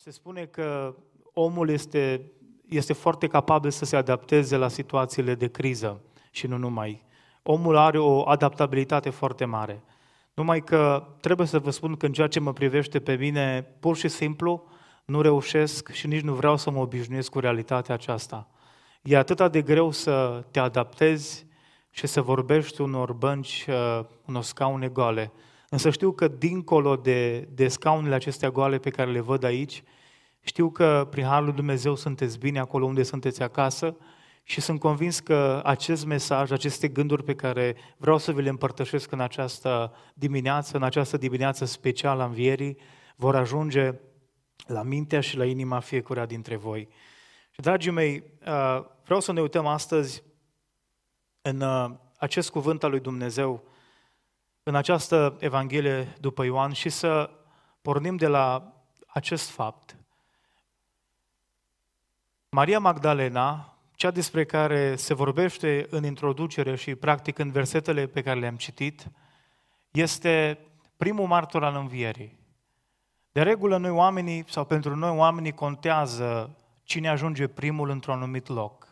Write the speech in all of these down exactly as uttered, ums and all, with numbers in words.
Se spune că omul este, este foarte capabil să se adapteze la situațiile de criză și nu numai. Omul are o adaptabilitate foarte mare. Numai că trebuie să vă spun că în ceea ce mă privește pe mine, pur și simplu nu reușesc și nici nu vreau să mă obișnuiesc cu realitatea aceasta. E atât de greu să te adaptezi și să vorbești unor bănci, unor scaune goale. Însă știu că dincolo de, de scaunele acestea goale pe care le văd aici, știu că prin Harul lui Dumnezeu sunteți bine acolo unde sunteți acasă și sunt convins că acest mesaj, aceste gânduri pe care vreau să vi le împărtășesc în această dimineață, în această dimineață specială a Învierii, vor ajunge la mintea și la inima fiecăruia dintre voi. Și, dragii mei, vreau să ne uităm astăzi în acest cuvânt al lui Dumnezeu, în această Evanghelie după Ioan și să pornim de la acest fapt. Maria Magdalena, cea despre care se vorbește în introducere și practic în versetele pe care le-am citit, este primul martor al învierii. De regulă noi oamenii, sau pentru noi oamenii, contează cine ajunge primul într-un anumit loc.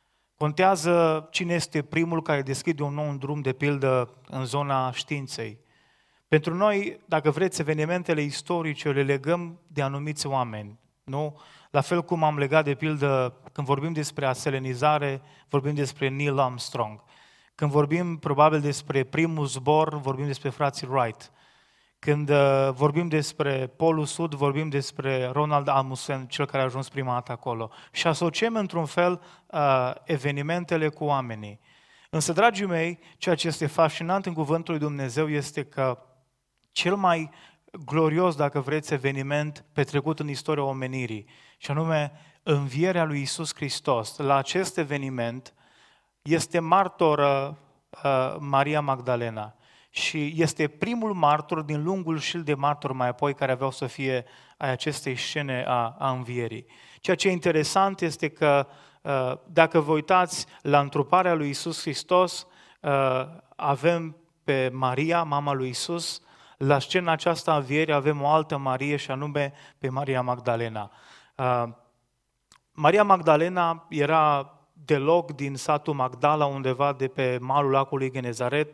Contează cine este primul care deschide un nou drum, de pildă, în zona științei. Pentru noi, dacă vreți, evenimentele istorice le legăm de anumiți oameni, nu? La fel cum am legat, de pildă, când vorbim despre aselenizare, vorbim despre Neil Armstrong. Când vorbim, probabil, despre primul zbor, vorbim despre frații Wright. Când uh, vorbim despre Polul Sud, vorbim despre Ronald Amundsen, cel care a ajuns prima dată acolo. Și asociem, într-un fel, uh, evenimentele cu oamenii. Însă, dragii mei, ceea ce este fascinant în Cuvântul lui Dumnezeu este că cel mai glorios, dacă vreți, eveniment petrecut în istoria omenirii, și anume învierea lui Iisus Hristos. La acest eveniment este martoră uh, Maria Magdalena și este primul martor din lungul șir de martori mai apoi care aveau să fie ai acestei scene a, a învierii. Ceea ce e interesant este că uh, dacă vă uitați la întruparea lui Iisus Hristos, uh, avem pe Maria, mama lui Iisus. La scena aceasta a învierii avem o altă Marie și anume pe Maria Magdalena. Uh, Maria Magdalena era deloc din satul Magdala, undeva de pe malul lacului Genezaret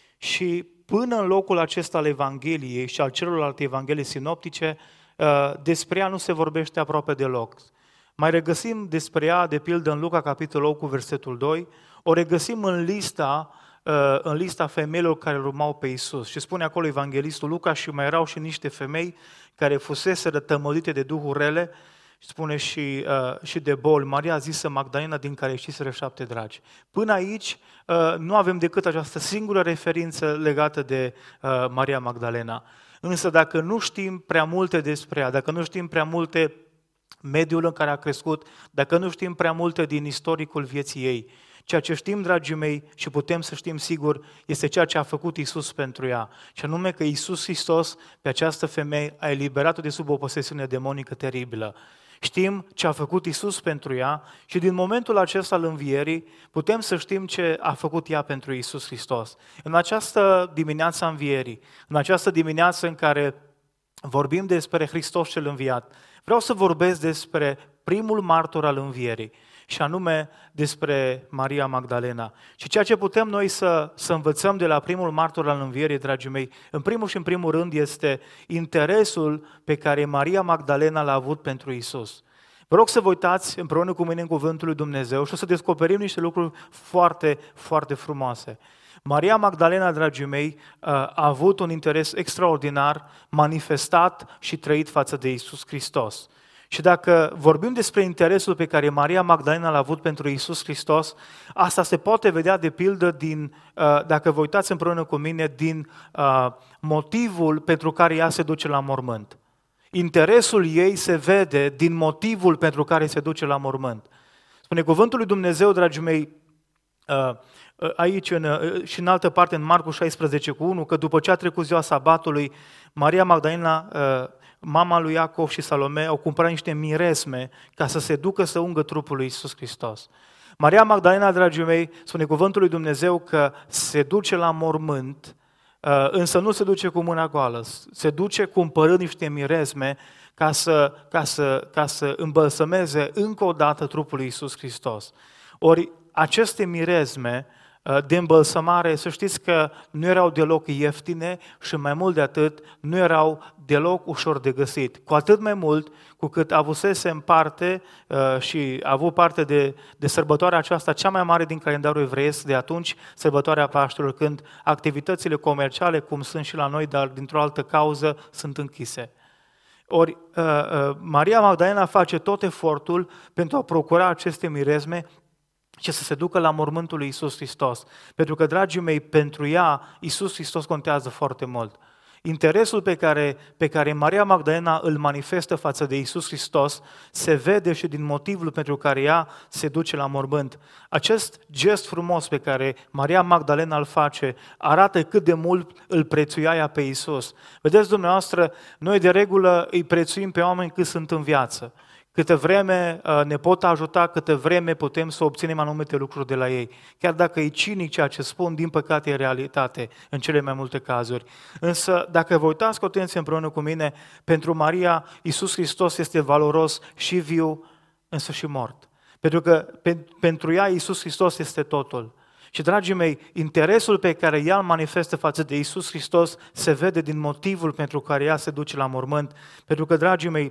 și până în locul acesta al Evangheliei și al celorlalte Evanghelii sinoptice, uh, despre ea nu se vorbește aproape deloc. Mai regăsim despre ea, de pildă, în Luca, capitolul opt, cu versetul doi, o regăsim în lista în lista femeilor care urmau pe Iisus. Și spune acolo evanghelistul Luca, și mai erau și niște femei care fuseseră tămădite de duhuri rele, spune și, uh, și de boli. Maria zisă Magdalena, din care ieșiseră șapte dragi. Până aici uh, nu avem decât această singură referință legată de uh, Maria Magdalena. Însă dacă nu știm prea multe despre ea, dacă nu știm prea multe mediul în care a crescut, dacă nu știm prea multe din istoricul vieții ei, ceea ce știm, dragii mei, și putem să știm sigur, este ceea ce a făcut Iisus pentru ea. Și anume că Iisus Hristos, pe această femeie, a eliberat-o de sub o posesiune demonică teribilă. Știm ce a făcut Iisus pentru ea și din momentul acesta al învierii putem să știm ce a făcut ea pentru Iisus Hristos. În această dimineață a învierii, în această dimineață în care vorbim despre Hristos cel înviat, vreau să vorbesc despre primul martor al învierii, și anume despre Maria Magdalena. Și ceea ce putem noi să, să învățăm de la primul martor al învierii, dragii mei, în primul și în primul rând este interesul pe care Maria Magdalena l-a avut pentru Iisus. Vă rog să vă uitați împreună cu mine în Cuvântul lui Dumnezeu și o să descoperim niște lucruri foarte, foarte frumoase. Maria Magdalena, dragii mei, a avut un interes extraordinar, manifestat și trăit față de Iisus Hristos. Și dacă vorbim despre interesul pe care Maria Magdalena l-a avut pentru Iisus Hristos, asta se poate vedea, de pildă, din, dacă vă uitați împreună cu mine, din motivul pentru care ea se duce la mormânt. Interesul ei se vede din motivul pentru care se duce la mormânt. Spune Cuvântul lui Dumnezeu, dragii mei, aici în, și în altă parte, în Marcu șaisprezece cu unu, că după ce a trecut ziua sabatului, Maria Magdalena, mama lui Iacov și Salome, au cumpărat niște miresme ca să se ducă să ungă trupul lui Iisus Hristos. Maria Magdalena, dragii mei, spune Cuvântul lui Dumnezeu că se duce la mormânt, însă nu se duce cu mâna goală, se duce cumpărând niște miresme ca să, ca să, ca să îmbălsămeze încă o dată trupul lui Iisus Hristos. Ori aceste mirezme de îmbălsămare, să știți că nu erau deloc ieftine și mai mult de atât, nu erau deloc ușor de găsit. Cu atât mai mult cu cât avusese în parte uh, și a avut parte de, de sărbătoarea aceasta cea mai mare din calendarul evreiesc de atunci, sărbătoarea Paștelor, când activitățile comerciale, cum sunt și la noi, dar dintr-o altă cauză, sunt închise. Ori uh, uh, Maria Magdalena face tot efortul pentru a procura aceste mirezme și să se ducă la mormântul lui Iisus Hristos. Pentru că, dragii mei, pentru ea, Iisus Hristos contează foarte mult. Interesul pe care, pe care Maria Magdalena îl manifestă față de Iisus Hristos se vede și din motivul pentru care ea se duce la mormânt. Acest gest frumos pe care Maria Magdalena îl face arată cât de mult îl prețuia ea pe Iisus. Vedeți dumneavoastră, noi de regulă îi prețuim pe oameni cât sunt în viață. Câte vreme ne pot ajuta, câte vreme putem să obținem anumite lucruri de la ei. Chiar dacă e cinic ceea ce spun, din păcate e realitate în cele mai multe cazuri. Însă, dacă vă uitați cu atenție împreună cu mine, pentru Maria, Iisus Hristos este valoros și viu, însă și mort. Pentru că pe, pentru ea Iisus Hristos este totul. Și, dragii mei, interesul pe care ea îl manifestă față de Iisus Hristos se vede din motivul pentru care ea se duce la mormânt. Pentru că, dragii mei,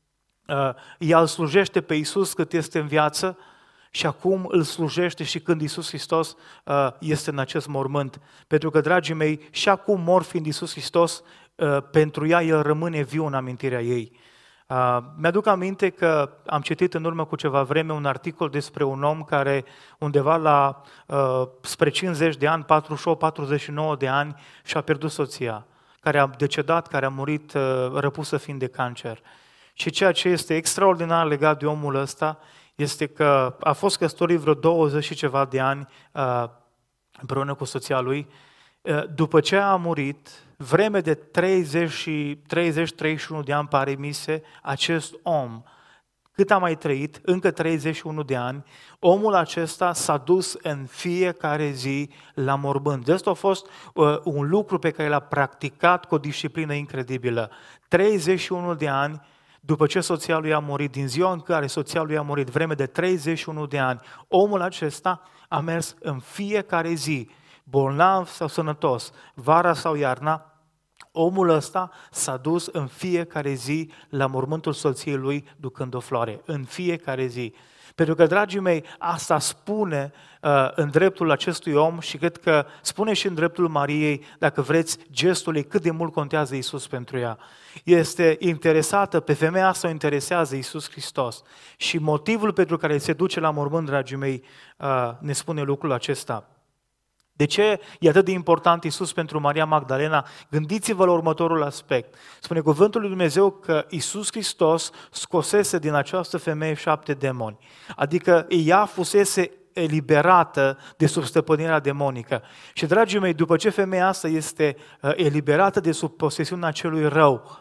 ea îl slujește pe Iisus cât este în viață și acum îl slujește și când Iisus Hristos este în acest mormânt. Pentru că, dragii mei, și acum mor fiind Iisus Hristos, pentru ea El rămâne viu în amintirea ei. Mi-aduc aminte că am citit în urmă cu ceva vreme un articol despre un om care undeva la spre cincizeci de ani, patruzeci și opt patruzeci și nouă de ani și-a pierdut soția, care a decedat, care a murit răpusă fiind de cancer. Și ceea ce este extraordinar legat de omul ăsta este că a fost căsătorit vreo douăzeci și ceva de ani uh, împreună cu soția lui. Uh, după ce a murit, vreme de treizeci treizeci și unu de ani, pare mise, acest om, cât a mai trăit, încă treizeci și unu de ani, omul acesta s-a dus în fiecare zi la mormânt. Asta a fost uh, un lucru pe care l-a practicat cu o disciplină incredibilă. treizeci și unu de ani, după ce soția lui a murit, din ziua în care soția lui a murit, vreme de treizeci și unu de ani, omul acesta a mers în fiecare zi, bolnav sau sănătos, vara sau iarna, omul ăsta s-a dus în fiecare zi la mormântul soției lui ducând o floare, în fiecare zi. Pentru că, dragii mei, asta spune uh, în dreptul acestui om și cred că spune și în dreptul Mariei, dacă vreți, gestul ei, cât de mult contează Iisus pentru ea. Este interesată, pe femeia asta o interesează Iisus Hristos și motivul pentru care se duce la mormânt, dragii mei, uh, ne spune lucrul acesta. De ce e atât de important Iisus pentru Maria Magdalena? Gândiți-vă la următorul aspect. Spune cuvântul lui Dumnezeu că Iisus Hristos scosese din această femeie șapte demoni. Adică ea fusese eliberată de sub stăpânirea demonică. Și, dragii mei, după ce femeia asta este eliberată de sub posesiunea celui rău,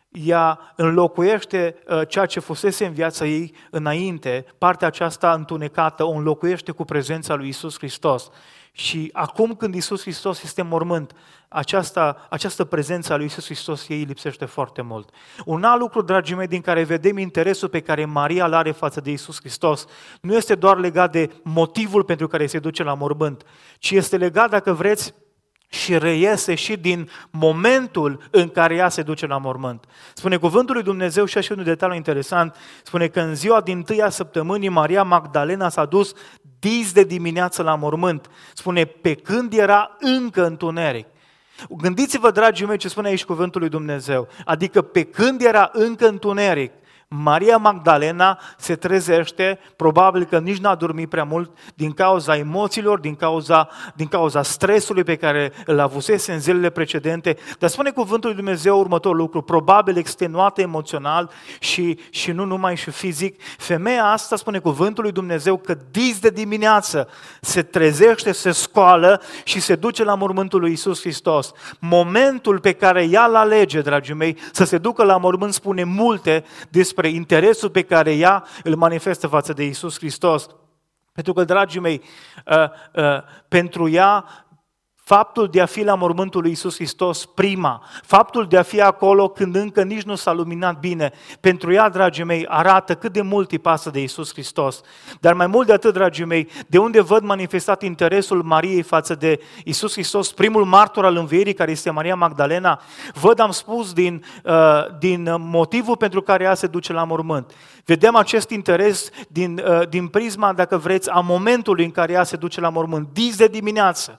ea înlocuiește ceea ce fusese în viața ei înainte, partea aceasta întunecată, o înlocuiește cu prezența lui Iisus Hristos. Și acum când Iisus Hristos este în mormânt, această, această prezență a lui Iisus Hristos ei lipsește foarte mult. Un alt lucru, dragii mei, din care vedem interesul pe care Maria îl are față de Iisus Hristos, nu este doar legat de motivul pentru care se duce la mormânt, ci este legat, dacă vreți, și reiese și din momentul în care ea se duce la mormânt. Spune cuvântul lui Dumnezeu și așa un detaliu interesant, spune că în ziua dintâia săptămânii Maria Magdalena s-a dus dis de dimineață la mormânt. Spune pe când era încă întuneric. Gândiți-vă, dragii mei, ce spune aici cuvântul lui Dumnezeu. Adică pe când era încă întuneric, Maria Magdalena se trezește, probabil că nici n-a dormit prea mult din cauza emoțiilor, din cauza, din cauza stresului pe care îl avusese în zilele precedente, dar spune cuvântul lui Dumnezeu următorul lucru, probabil extenuată emoțional și, și nu numai și fizic. Femeia asta, spune cuvântul lui Dumnezeu, că dis de dimineață se trezește, se scoală și se duce la mormântul lui Iisus Hristos. Momentul pe care ea îl alege, dragii mei, să se ducă la mormânt spune multe despre interesul pe care ea îl manifestă față de Iisus Hristos. Pentru că, dragii mei, uh, uh, pentru ea Faptul de a fi la mormântul lui Iisus Hristos prima, faptul de a fi acolo când încă nici nu s-a luminat bine, pentru ea, dragii mei, arată cât de mult îi pasă de Iisus Hristos. Dar mai mult de atât, dragii mei, de unde văd manifestat interesul Mariei față de Iisus Hristos, primul martor al învierii, care este Maria Magdalena, văd, am spus, din, uh, din motivul pentru care ea se duce la mormânt. Vedem acest interes din, uh, din prisma, dacă vreți, a momentului în care ea se duce la mormânt, dis de dimineață.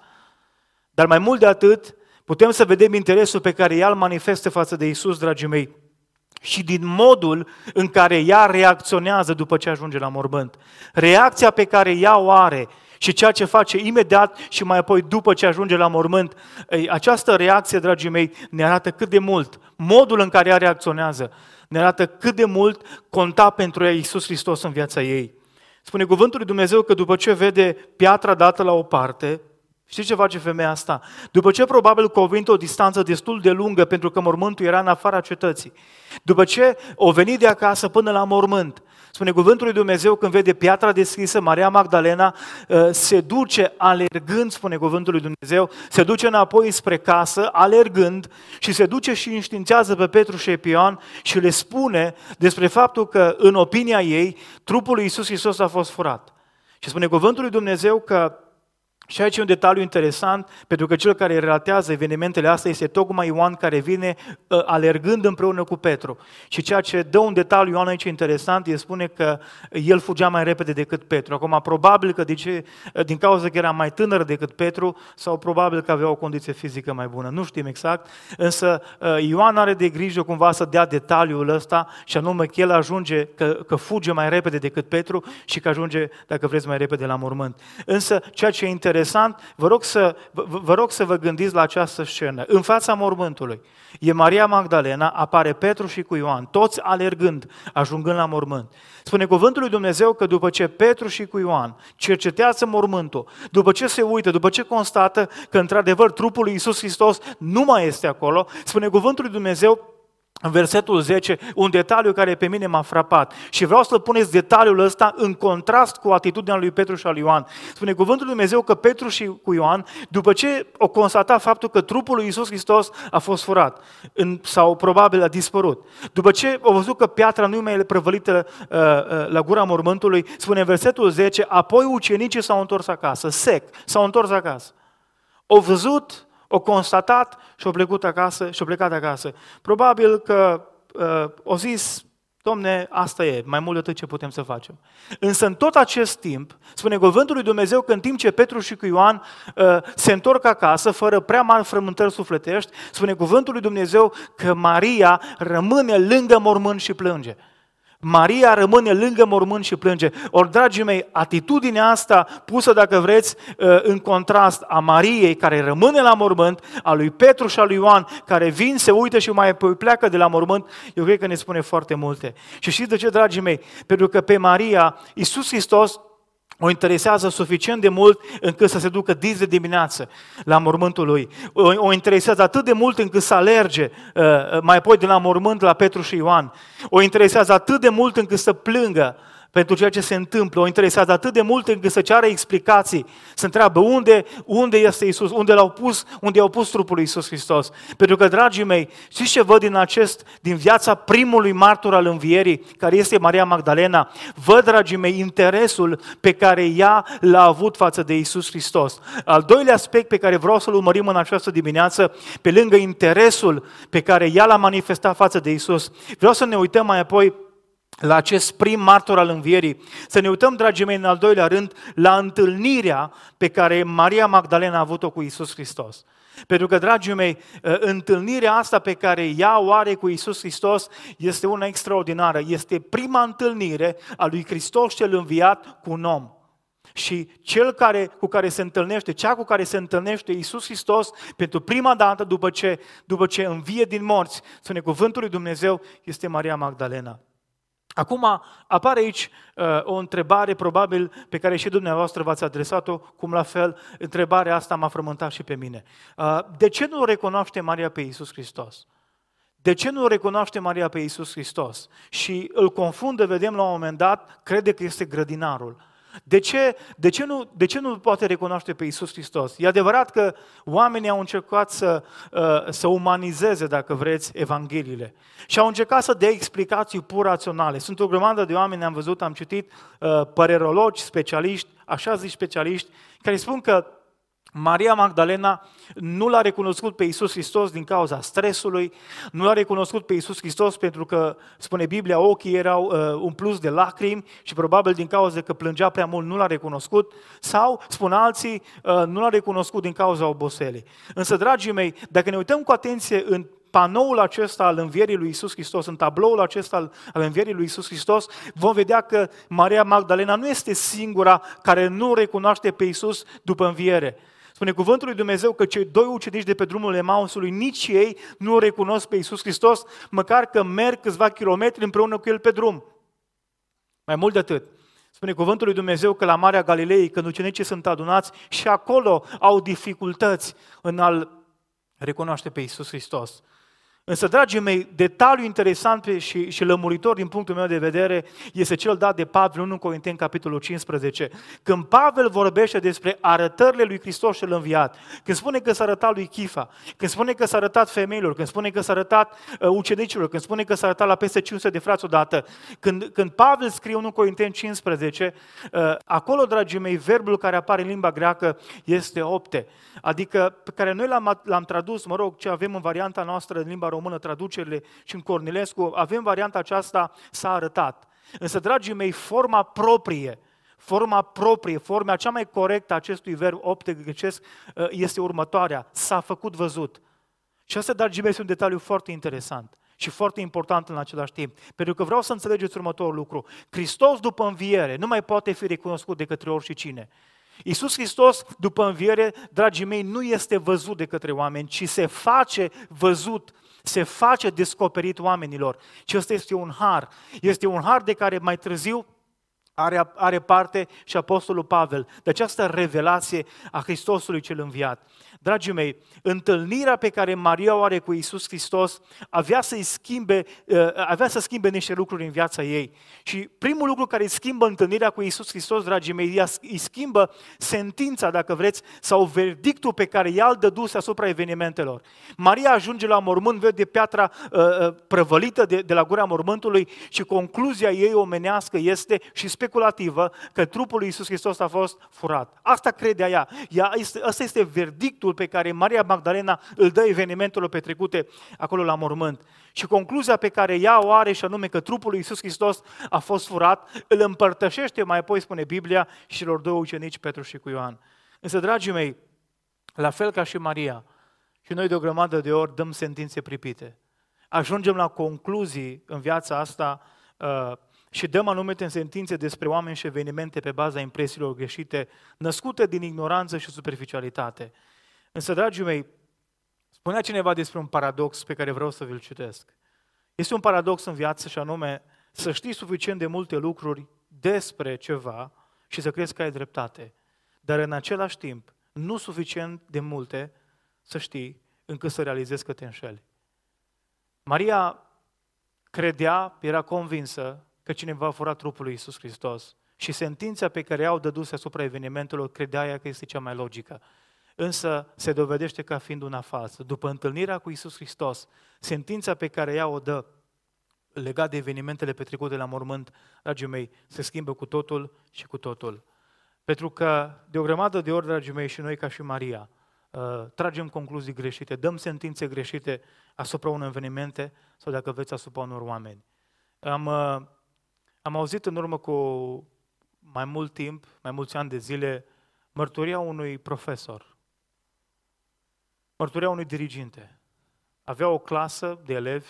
Dar mai mult de atât, putem să vedem interesul pe care ea îl manifestă față de Iisus, dragii mei, și din modul în care ea reacționează după ce ajunge la mormânt. Reacția pe care ea o are și ceea ce face imediat și mai apoi după ce ajunge la mormânt, această reacție, dragii mei, ne arată cât de mult, modul în care ea reacționează, ne arată cât de mult conta pentru ea Iisus Hristos în viața ei. Spune cuvântul lui Dumnezeu că după ce vede piatra dată la o parte, știți ce face femeia asta? După ce probabil că o venit o distanță destul de lungă, pentru că mormântul era în afara cetății, după ce o venit de acasă până la mormânt, spune cuvântul lui Dumnezeu, când vede piatra deschisă, Maria Magdalena se duce alergând, spune cuvântul lui Dumnezeu, se duce înapoi spre casă, alergând, și se duce și înștiințează pe Petru și pe Ioan și le spune despre faptul că, în opinia ei, trupul lui Iisus Hristos a fost furat. Și spune cuvântul lui Dumnezeu că, și aici e un detaliu interesant, pentru că cel care relatează evenimentele astea este tocmai Ioan, care vine uh, alergând împreună cu Petru. Și ceea ce dă un detaliu Ioan aici interesant, el spune că el fugea mai repede decât Petru. Acum, probabil că de ce, din cauza că era mai tânăr decât Petru, sau probabil că avea o condiție fizică mai bună. Nu știm exact, însă uh, Ioan are de grijă cumva să dea detaliul ăsta, și anume că el ajunge, că, că fuge mai repede decât Petru și că ajunge, dacă vreți, mai repede la mormânt. Însă, ceea ce e interesant, Interesant, vă rog, să, vă, vă rog să vă gândiți la această scenă. În fața mormântului e Maria Magdalena, apare Petru și cu Ioan, toți alergând, ajungând la mormânt. Spune cuvântul lui Dumnezeu că după ce Petru și cu Ioan cercetează mormântul, după ce se uită, după ce constată că într-adevăr trupul lui Iisus Hristos nu mai este acolo, spune cuvântul lui Dumnezeu în versetul zece, un detaliu care pe mine m-a frapat. Și vreau să puneți detaliul ăsta în contrast cu atitudinea lui Petru și al lui Ioan. Spune cuvântul lui Dumnezeu că Petru și cu Ioan, după ce au constatat faptul că trupul lui Iisus Hristos a fost furat, în, sau probabil a dispărut, după ce au văzut că piatra nu mai e prăvălită uh, uh, la gura mormântului, spune în versetul zece, apoi ucenicii s-au întors acasă, sec, s-au întors acasă. Au văzut, o constatat și-o plecat acasă, și-o plecat acasă. Probabil că uh, o zis, Domne, asta e, mai mult de atât ce putem să facem. Însă în tot acest timp, spune cuvântul lui Dumnezeu că în timp ce Petru și cu Ioan uh, se întorc acasă, fără prea mari frământări sufletești, spune cuvântul lui Dumnezeu că Maria rămâne lângă mormânt și plânge. Maria rămâne lângă mormânt și plânge. Ori, dragii mei, atitudinea asta pusă, dacă vreți, în contrast a Mariei, care rămâne la mormânt, a lui Petru și a lui Ioan, care vin, se uită și mai pleacă de la mormânt, eu cred că ne spune foarte multe. Și știți de ce, dragii mei? Pentru că pe Maria, Iisus Hristos o interesează suficient de mult încât să se ducă dis de dimineață la mormântul lui. O, o interesează atât de mult încât să alerge uh, mai apoi de la mormânt la Petru și Ioan. O interesează atât de mult încât să plângă pentru ceea ce se întâmplă. O interesează atât de mult încât să ceară explicații. Se întreabă unde, unde este Iisus, unde l-au pus, unde au pus trupul lui Iisus Hristos. Pentru că, dragii mei, știți ce văd din acest, din viața primului martor al învierii, care este Maria Magdalena? Văd, dragii mei, interesul pe care ea l-a avut față de Iisus Hristos. Al doilea aspect pe care vreau să-l urmărim în această dimineață, pe lângă interesul pe care ea l-a manifestat față de Iisus, vreau să ne uităm mai apoi la acest prim martor al învierii. Să ne uităm, dragii mei, în al doilea rând, la întâlnirea pe care Maria Magdalena a avut-o cu Iisus Hristos. Pentru că, dragii mei, întâlnirea asta pe care ea o are cu Iisus Hristos este una extraordinară. Este prima întâlnire a lui Hristos cel înviat cu un om. Și cel care, cu care se întâlnește, cea cu care se întâlnește Iisus Hristos pentru prima dată după ce, după ce învie din morți, spune cuvântul lui Dumnezeu, este Maria Magdalena. Acum apare aici uh, o întrebare probabil pe care și dumneavoastră v-ați adresat-o, cum la fel întrebarea asta m-a frământat și pe mine. Uh, de ce nu recunoaște Maria pe Iisus Hristos? De ce nu recunoaște Maria pe Iisus Hristos? Și îl confundă, vedem la un moment dat, crede că este grădinarul. De ce, de, ce nu, de ce nu poate recunoaște pe Iisus Hristos? E adevărat că oamenii au încercat să, să umanizeze, dacă vreți, Evangheliile și au încercat să dea explicații pur raționale. Sunt o grămadă de oameni, am văzut, am citit, părerologi, specialiști, așa zici specialiști, care spun că Maria Magdalena nu l-a recunoscut pe Iisus Hristos din cauza stresului, nu l-a recunoscut pe Iisus Hristos pentru că, spune Biblia, ochii erau uh, umpluți de lacrimi și probabil din cauza că plângea prea mult nu l-a recunoscut, sau, spun alții, uh, nu l-a recunoscut din cauza oboselii. Însă, dragii mei, dacă ne uităm cu atenție în panoul acesta al învierii lui Iisus Hristos, în tabloul acesta al, al învierii lui Iisus Hristos, vom vedea că Maria Magdalena nu este singura care nu recunoaște pe Iisus după înviere. Spune cuvântul lui Dumnezeu că cei doi ucenici de pe drumul Emausului, nici ei nu o recunosc pe Iisus Hristos, măcar că merg câțiva kilometri împreună cu El pe drum. Mai mult de atât, spune cuvântul lui Dumnezeu că la Marea Galilei, când ucenicii sunt adunați, și acolo au dificultăți în a-L recunoaște pe Iisus Hristos. Însă, dragii mei, detaliul interesant și, și lămuritor din punctul meu de vedere este cel dat de Pavel în unu Corinteni, capitolul cincisprezece. Când Pavel vorbește despre arătările lui Hristos cel înviat, când spune că s-a arătat lui Chifa, când spune că s-a arătat femeilor, când spune că s-a arătat uh, ucenicilor, când spune că s-a arătat la peste cinci sute de frați odată, când, când Pavel scrie în unu Corinteni cincisprezece, uh, acolo, dragii mei, verbul care apare în limba greacă este opte, adică pe care noi l-am, l-am tradus, mă rog, ce avem în varianta noastră în limba română, traducerile și în Cornilescu, avem varianta aceasta, s-a arătat. Însă, dragii mei, forma proprie, forma proprie, forma cea mai corectă a acestui verb opte grecesc este următoarea, s-a făcut văzut. Și asta, dragii mei, este un detaliu foarte interesant și foarte important în același timp, pentru că vreau să înțelegeți următorul lucru. Hristos după înviere nu mai poate fi recunoscut de către oricine. Iisus Hristos, după înviere, dragii mei, nu este văzut de către oameni, ci se face văzut, se face descoperit oamenilor. Și ăsta este un har. Este un har de care mai târziu are, are parte și Apostolul Pavel, de această revelație a Hristosului cel înviat. Dragii mei, întâlnirea pe care Maria o are cu Iisus Hristos avea să-i schimbe, avea să schimbe niște lucruri în viața ei. Și primul lucru care îi schimbă întâlnirea cu Iisus Hristos, dragii mei, îi schimbă sentința, dacă vreți, sau verdictul pe care ea îl dăduse asupra evenimentelor. Maria ajunge la mormânt, vede piatra uh, prăvălită de, de la gura mormântului și concluzia ei omenească este și speculativă că trupul lui Iisus Hristos a fost furat. Asta credea ea. ea este, asta este verdictul pe care Maria Magdalena îl dă evenimentelor petrecute acolo la mormânt. Și concluzia pe care ea o are, și anume că trupul lui Iisus Hristos a fost furat, îl împărtășește mai apoi, spune Biblia, și celor doi ucenici, Petru și cu Ioan. Însă, dragii mei, la fel ca și Maria, și noi de o grămadă de ori dăm sentințe pripite. Ajungem la concluzii în viața asta uh, și dăm anumite sentințe despre oameni și evenimente pe baza impresiilor greșite, născute din ignoranță și superficialitate. Însă, dragii mei, spunea cineva despre un paradox pe care vreau să vi-l citesc. Este un paradox în viață și anume să știi suficient de multe lucruri despre ceva și să crezi că ai dreptate, dar în același timp nu suficient de multe să știi încât să realizezi că te înșeli. Maria credea, era convinsă că cineva a furat trupul lui Iisus Hristos și sentința pe care ea o dăduse asupra evenimentelor credea ea că este cea mai logică. Însă se dovedește ca fiind una falsă. După întâlnirea cu Iisus Hristos, sentința pe care ea o dă legat de evenimentele petrecute la mormânt, dragii mei, se schimbă cu totul și cu totul. Pentru că de o grămadă de ori, dragii mei, și noi ca și Maria, uh, tragem concluzii greșite, dăm sentințe greșite asupra unor evenimente sau, dacă veți, asupra unor oameni. Am, uh, am auzit în urmă cu mai mult timp, mai mulți ani de zile, mărturia unui profesor, mărturia unui diriginte. Avea o clasă de elevi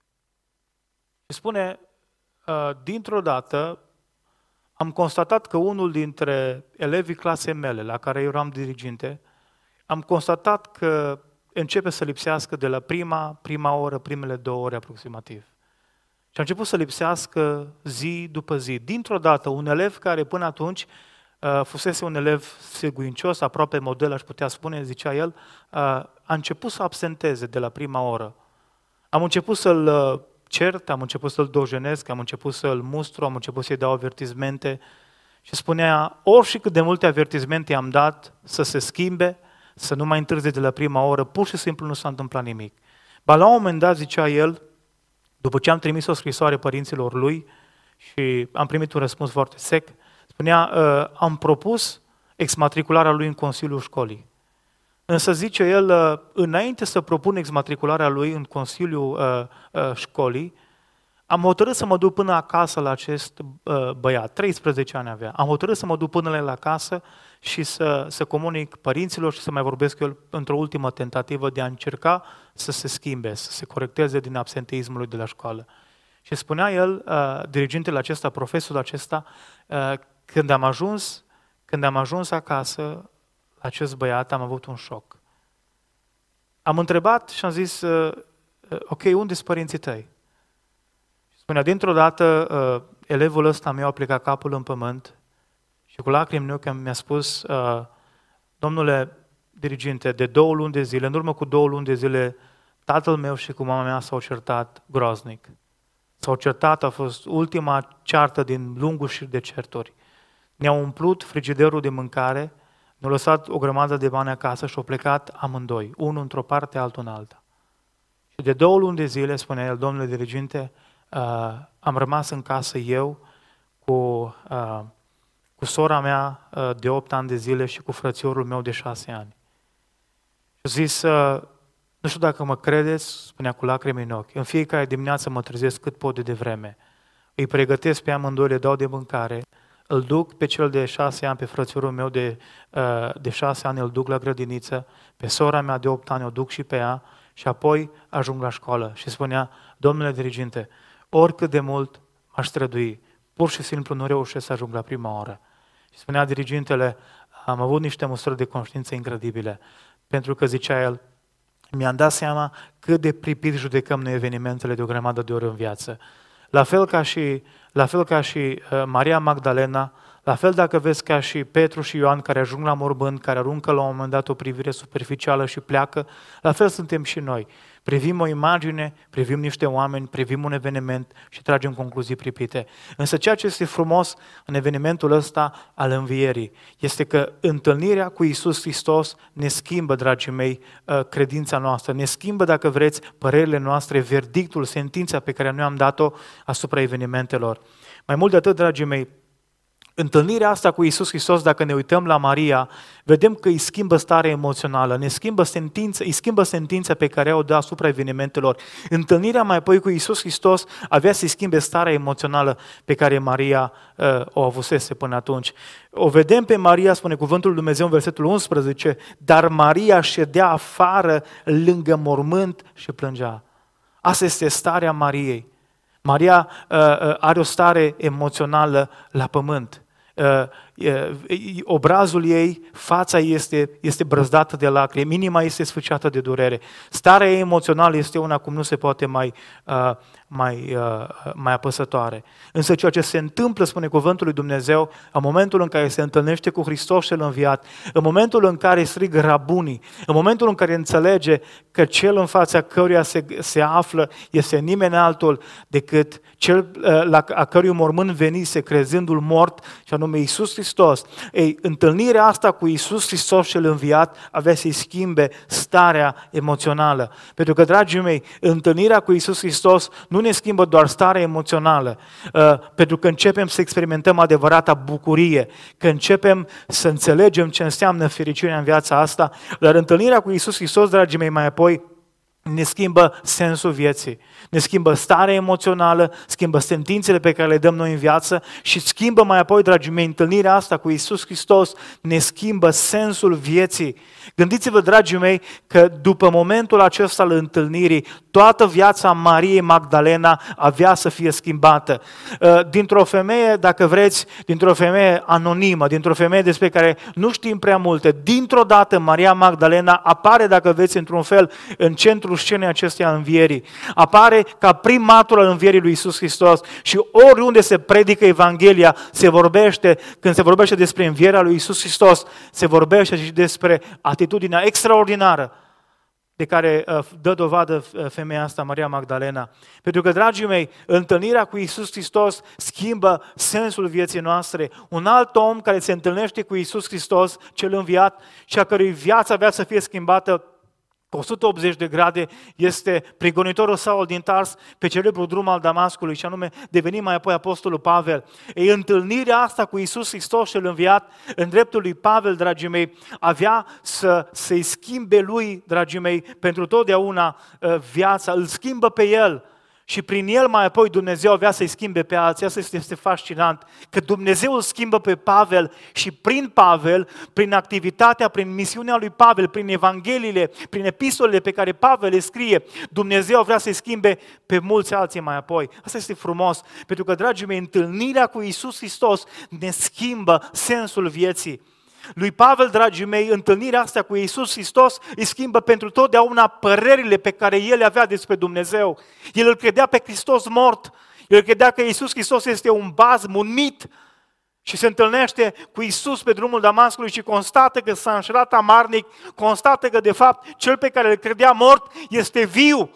și spune, dintr-o dată am constatat că unul dintre elevii clasei mele, la care eu eram diriginte, am constatat că începe să lipsească de la prima, prima oră, primele două ore aproximativ. Și a început să lipsească zi după zi. Dintr-o dată, un elev care până atunci Uh, fusese un elev siguincios, aproape model, aș putea spune, zicea el, uh, a început să absenteze de la prima oră. Am început să-l uh, cert, am început să-l dojenesc, am început să-l mustru, am început să-i dau avertizmente Și spunea, ori și cât de multe avertizmente i-am dat să se schimbe, să nu mai întârzie de la prima oră, pur și simplu nu s-a întâmplat nimic. Ba la un moment dat, zicea el, după ce am trimis o scrisoare părinților lui și am primit un răspuns foarte sec, spunea, am propus exmatricularea lui în Consiliul Școlii. Însă, zice el, înainte să propun exmatricularea lui în Consiliul Școlii, am hotărât să mă duc până acasă la acest băiat, treisprezece ani avea. Am hotărât să mă duc până la acasă și să, să comunic părinților și să mai vorbesc eu într-o ultimă tentativă de a încerca să se schimbe, să se corecteze din absenteismul lui de la școală. Și spunea el, dirigintele acesta, profesorul acesta, când am ajuns, când am ajuns acasă la acest băiat, am avut un șoc. Am întrebat și am zis, ok, unde sunt părinții tăi? Spunea, dintr-o dată, uh, elevul ăsta meu a plecat capul în pământ și cu lacrimi în ochi mi-a spus, uh, domnule diriginte, de două luni de zile, în urmă cu două luni de zile, tatăl meu și cu mama mea s-au certat groaznic. S-au certat, a fost ultima ceartă din lungul șir de certuri. Ne-au umplut frigiderul de mâncare, ne-au lăsat o grămadă de bani acasă și au plecat amândoi, unul într-o parte, altul în alta. Și de două luni de zile, spunea el, domnule diriginte, Uh, am rămas în casă eu cu, uh, cu sora mea uh, de opt ani de zile și cu frățiorul meu de șase ani. Și a zis, uh, nu știu dacă mă credeți, spunea cu lacrimi în ochi, în fiecare dimineață mă trezesc cât pot de devreme. Îi pregătesc pe amândoi, le dau de mâncare, îl duc pe cel de șase ani, pe frățiorul meu de, uh, de șase ani, îl duc la grădiniță, pe sora mea de opt ani o duc și pe ea și apoi ajung la școală. Și spunea, domnule diriginte, oricât de mult m-aș strădui, pur și simplu nu reușesc să ajung la prima oră. Și spunea dirigintele, am avut niște măsuri de conștiință incredibile, pentru că, zicea el, mi-am dat seama cât de pripit judecăm noi evenimentele de o grămadă de ori în viață. La fel ca și, la fel ca și uh, Maria Magdalena, la fel dacă vezi ca și Petru și Ioan care ajung la mormânt, care aruncă la un moment dat o privire superficială și pleacă, la fel suntem și noi. Privim o imagine, privim niște oameni, privim un eveniment și tragem concluzii pripite. Însă ceea ce este frumos în evenimentul ăsta al învierii este că întâlnirea cu Iisus Hristos ne schimbă, dragii mei, credința noastră, ne schimbă, dacă vreți, părerile noastre, verdictul, sentința pe care noi am dat-o asupra evenimentelor. Mai mult de atât, dragii mei, întâlnirea asta cu Iisus Hristos, dacă ne uităm la Maria, vedem că îi schimbă starea emoțională, ne schimbă sentința, îi schimbă sentința pe care o dă asupra evenimentelor. Întâlnirea mai apoi cu Iisus Hristos avea să-i schimbe starea emoțională pe care Maria uh, o avusese până atunci. O vedem pe Maria, spune cuvântul lui Dumnezeu în versetul unsprezece, dar Maria ședea afară lângă mormânt și plângea. Asta este starea Mariei. Maria uh, are o stare emoțională la pământ. Obrazul ei, fața este, este brăzdată de lacrimi, inima este sfârșiată de durere. Starea ei emoțională este una cum nu se poate mai, mai, mai apăsătoare. Însă ceea ce se întâmplă, spune cuvântul lui Dumnezeu, în momentul în care se întâlnește cu Hristos cel înviat, în momentul în care strigă Rabuni, în momentul în care înțelege că cel în fața căruia se, se află este nimeni altul decât cel la a cărui mormânt venise crezându-l mort, și anume Iisus Hristos. Ei, întâlnirea asta cu Iisus Hristos cel înviat avea să-i schimbe starea emoțională. Pentru că, dragii mei, întâlnirea cu Iisus Hristos nu ne schimbă doar starea emoțională, uh, pentru că începem să experimentăm adevărata bucurie, că începem să înțelegem ce înseamnă fericirea în viața asta, dar întâlnirea cu Iisus Hristos, dragii mei, mai apoi, ne schimbă sensul vieții, ne schimbă starea emoțională, schimbă sentințele pe care le dăm noi în viață și schimbă mai apoi, dragii mei, întâlnirea asta cu Iisus Hristos ne schimbă sensul vieții. Gândiți-vă, dragii mei, că după momentul acesta al întâlnirii, toată viața Mariei Magdalena avea să fie schimbată. Dintr-o femeie, dacă vreți, dintr-o femeie anonimă, dintr-o femeie despre care nu știm prea multe, dintr-o dată Maria Magdalena apare, dacă vreți, într-un fel, în centrul scenei acesteia învierii. Apare ca prim martor al învierii lui Iisus Hristos și oriunde se predică Evanghelia, se vorbește, când se vorbește despre învierea lui Iisus Hristos, se vorbește și despre atitudinea extraordinară de care dă dovadă femeia asta, Maria Magdalena. Pentru că, dragii mei, întâlnirea cu Iisus Hristos schimbă sensul vieții noastre. Un alt om care se întâlnește cu Iisus Hristos, cel înviat, și a cărui viață avea să fie schimbată cu o sută optzeci de grade, este prigonitorul Saul din Tars pe celebrul drum al Damascului, și anume deveni mai apoi apostolul Pavel. Ei, întâlnirea asta cu Iisus Hristos cel înviat, în dreptul lui Pavel, dragii mei, avea să, să-i schimbe lui, dragii mei, pentru totdeauna viața, îl schimbă pe el. Și prin el mai apoi Dumnezeu avea să-i schimbe pe alții. Asta este, este fascinant, că Dumnezeu îl schimbă pe Pavel și prin Pavel, prin activitatea, prin misiunea lui Pavel, prin evangheliile, prin epistolele pe care Pavel le scrie, Dumnezeu vrea să-i schimbe pe mulți alții mai apoi. Asta este frumos, pentru că, dragii mei, întâlnirea cu Iisus Hristos ne schimbă sensul vieții. Lui Pavel, dragii mei, întâlnirea asta cu Iisus Hristos îi schimbă pentru totdeauna părerile pe care el le avea despre Dumnezeu. El îl credea pe Hristos mort, el credea că Iisus Hristos este un bazm, un mit, și se întâlnește cu Iisus pe drumul Damascului și constată că s-a înșelat amarnic, constată că de fapt cel pe care îl credea mort este viu.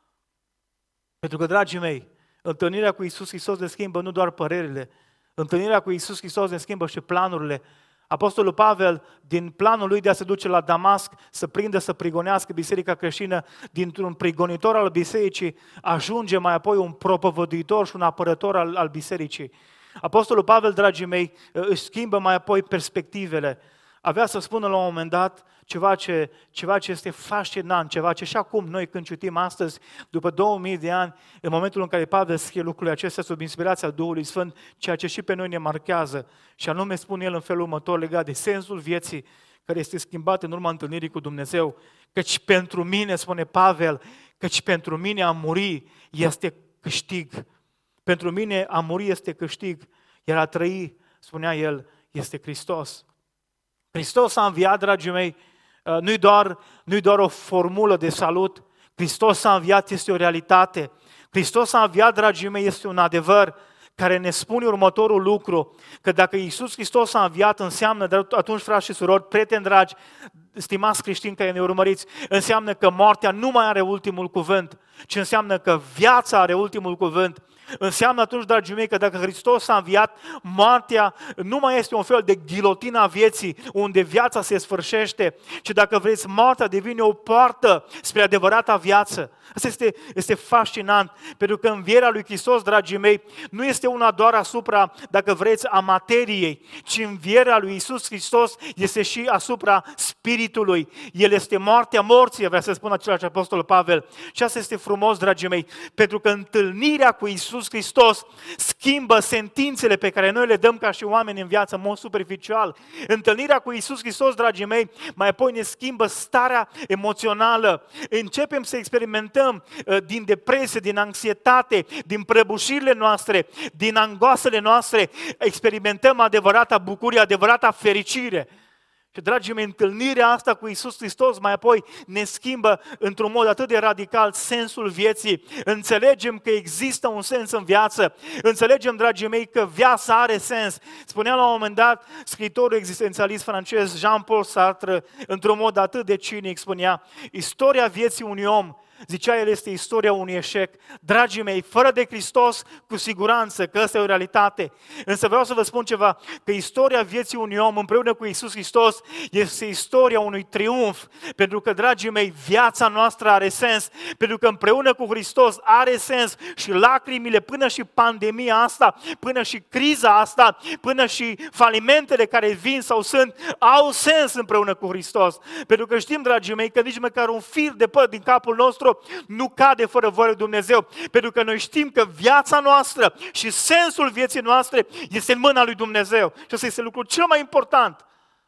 Pentru că, dragii mei, întâlnirea cu Iisus Hristos ne schimbă nu doar părerile, întâlnirea cu Iisus Hristos ne schimbă și planurile. Apostolul Pavel, din planul lui de a se duce la Damasc, să prindă, să prigonească biserica creștină, dintr-un prigonitor al bisericii, ajunge mai apoi un propovăduitor și un apărător al, al bisericii. Apostolul Pavel, dragii mei, își schimbă mai apoi perspectivele. Avea să spună la un moment dat ceva ce, ceva ce este fascinant, ceva ce și acum noi când citim astăzi, după două mii de ani, în momentul în care Pavel scrie lucrurile acestea sub inspirația Duhului Sfânt, ceea ce și pe noi ne marchează, și anume spune el în felul următor legat de sensul vieții care este schimbat în urma întâlnirii cu Dumnezeu, căci pentru mine, spune Pavel, căci pentru mine a muri este câștig. Pentru mine a muri este câștig, iar a trăi, spunea el, este Hristos. Hristos a înviat, dragii mei, nu-i doar, nu-i doar o formulă de salut, Hristos a înviat, este o realitate. Hristos a înviat, dragii mei, este un adevăr care ne spune următorul lucru, că dacă Iisus Hristos a înviat, înseamnă, atunci, frați și surori, prieteni dragi, stimați creștini care ne urmăriți, înseamnă că moartea nu mai are ultimul cuvânt, ci înseamnă că viața are ultimul cuvânt. Înseamnă atunci, dragii mei, că dacă Hristos a înviat, moartea nu mai este un fel de ghilotină a vieții, unde viața se sfârșește, ci dacă vreți, moartea devine o poartă spre adevărata viață. Asta este, este fascinant, pentru că învierea lui Hristos, dragii mei, nu este una doar asupra, dacă vreți, a materiei, ci învierea lui Iisus Hristos este și asupra spiritului. El este moartea morții, vrea să spun același apostol Pavel. Și asta este frumos, dragii mei, pentru că întâlnirea cu Iisus Hristos schimbă sentințele pe care noi le dăm ca și oameni în viață în mod superficial. Întâlnirea cu Iisus Hristos, dragii mei, mai apoi ne schimbă starea emoțională. Începem să experimentăm din depresie, din anxietate, din prăbușirile noastre, din angoasele noastre, experimentăm adevărata bucurie, adevărata fericire. Și, dragii mei, întâlnirea asta cu Iisus Hristos mai apoi ne schimbă într-un mod atât de radical sensul vieții. Înțelegem că există un sens în viață. Înțelegem, dragii mei, că viața are sens. Spunea la un moment dat scriitorul existențialist francez Jean-Paul Sartre, într-un mod atât de cinic, spunea: istoria vieții unui om, zicea el, este istoria unui eșec. Dragii mei, fără de Hristos, cu siguranță că asta e o realitate. Însă vreau să vă spun ceva, că istoria vieții unui om împreună cu Iisus Hristos este istoria unui triumf. Pentru că, dragii mei, viața noastră are sens. Pentru că împreună cu Hristos are sens și lacrimile, până și pandemia asta, până și criza asta, până și falimentele care vin sau sunt, au sens împreună cu Hristos. Pentru că știm, dragii mei, că nici măcar un fir de păr din capul nostru nu cade fără voia lui Dumnezeu, pentru că noi știm că viața noastră și sensul vieții noastre este în mâna lui Dumnezeu. Și ăsta este lucrul cel mai important.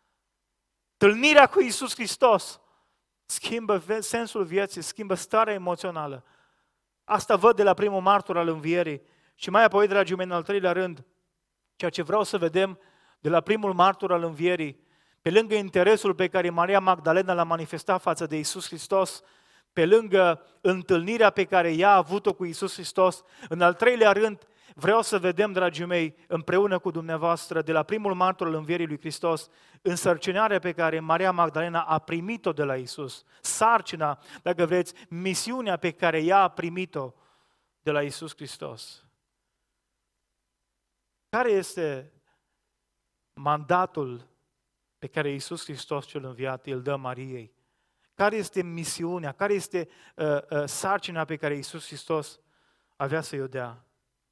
Întâlnirea cu Iisus Hristos schimbă sensul vieții, schimbă starea emoțională. Asta văd de la primul martor al învierii. Și mai apoi, dragii mei, în al treilea rând, ceea ce vreau să vedem de la primul martor al învierii, pe lângă interesul pe care Maria Magdalena l-a manifestat față de Iisus Hristos, pe lângă întâlnirea pe care ea a avut-o cu Iisus Hristos, în al treilea rând, Vreau să vedem, dragii mei, împreună cu dumneavoastră, de la primul martor al învierii lui Hristos, însărcinarea pe care Maria Magdalena a primit-o de la Iisus, sarcina, dacă vreți, misiunea pe care ea a primit-o de la Iisus Hristos. Care este mandatul pe care Iisus Hristos cel înviat îl dă Mariei? Care este misiunea? Care este uh, uh, sarcina pe care Iisus Hristos avea să-i o dea?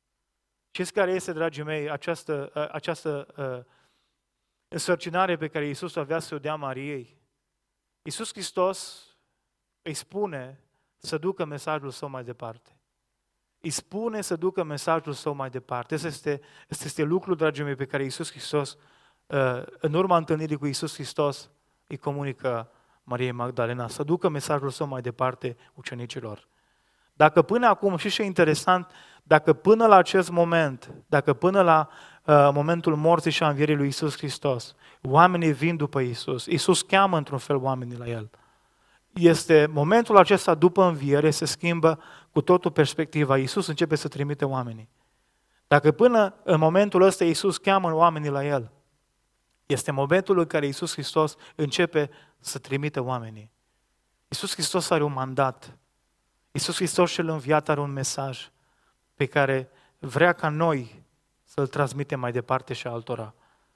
Știți care este, dragii mei, această, uh, această uh, însărcinare pe care Iisus avea să o dea Mariei? Iisus Hristos îi spune să ducă mesajul său mai departe. Îi spune să ducă mesajul său mai departe. Este, este, este lucrul, dragii mei, pe care Iisus Hristos, uh, în urma întâlnirii cu Iisus Hristos, îi comunică Mariei Magdalena, să ducă mesajul său mai departe ucenicilor. Dacă până acum, și ce e interesant, dacă până la acest moment, dacă până la uh, momentul morții și a învierii lui Iisus Hristos, oamenii vin după Iisus, Iisus cheamă într-un fel oamenii la El. Este momentul acesta după înviere, se schimbă cu totul perspectiva. Iisus începe să trimite oamenii. Dacă până în momentul ăsta Iisus cheamă oamenii la El, este momentul în care Iisus Hristos începe să trimită oamenii. Iisus Hristos are un mandat. Iisus Hristos cel înviat are un mesaj pe care vrea ca noi să-l transmitem mai departe și altora.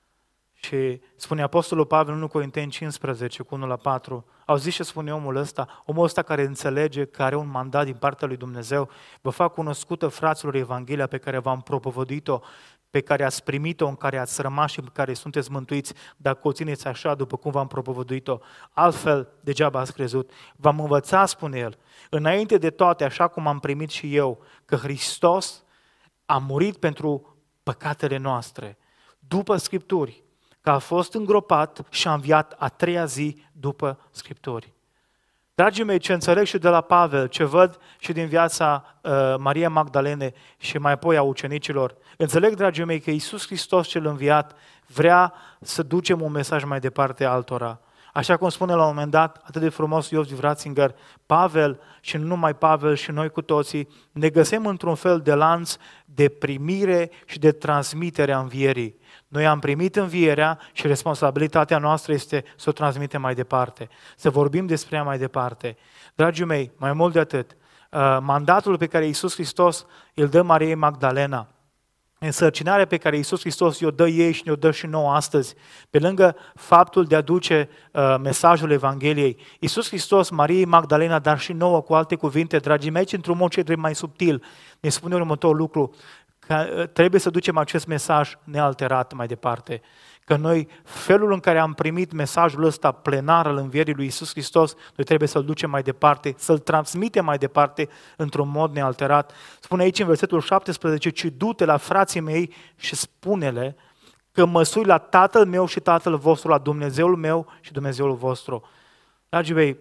Și spune Apostolul Pavel în unu Corinteni cincisprezece, cu unu la patru, auziți ce spune omul ăsta? Omul ăsta care înțelege că are un mandat din partea lui Dumnezeu, vă fac cunoscută, fraților, Evanghelia pe care v-am propovăduit-o, pe care ați primit-o, în care ați rămas și în care sunteți mântuiți, dacă o țineți așa după cum v-am propovăduit-o. Altfel, degeaba ați crezut. V-am învățat, spune el, înainte de toate, așa cum am primit și eu, că Hristos a murit pentru păcatele noastre, după Scripturi, că a fost îngropat și a înviat a treia zi după Scripturi. Dragii mei, ce înțeleg și de la Pavel, ce văd și din viața uh, Maria Magdalene și mai apoi a ucenicilor, înțeleg, dragii mei, că Iisus Hristos cel înviat vrea să ducem un mesaj mai departe altora. Așa cum spune la un moment dat, atât de frumos Iosif Ratzinger, Pavel și nu numai Pavel și noi cu toții, ne găsim într-un fel de lanț de primire și de transmitere a învierii. Noi am primit învierea și responsabilitatea noastră este să o transmitem mai departe, să vorbim despre ea mai departe. Dragii mei, mai mult de atât, mandatul pe care Iisus Hristos îl dă Mariei Magdalena, însărcinarea pe care Iisus Hristos i-o dă ei și ne-o dă și nouă astăzi, pe lângă faptul de a duce uh, mesajul Evangheliei, Iisus Hristos, Mariei Magdalena, dar și nouă, cu alte cuvinte, dragii mei, într-un mod ce drept mai subtil, ne spune următorul lucru, că uh, trebuie să ducem acest mesaj nealterat mai departe. Că noi, felul în care am primit mesajul ăsta plenar al învierii lui Iisus Hristos, noi trebuie să-l ducem mai departe, să-l transmitem mai departe într-un mod nealterat. Spune aici în versetul șaptesprezece, ci du-te la frații mei și spune-le că mă sui la Tatăl meu și Tatăl vostru, la Dumnezeul meu și Dumnezeul vostru. Dragii mei,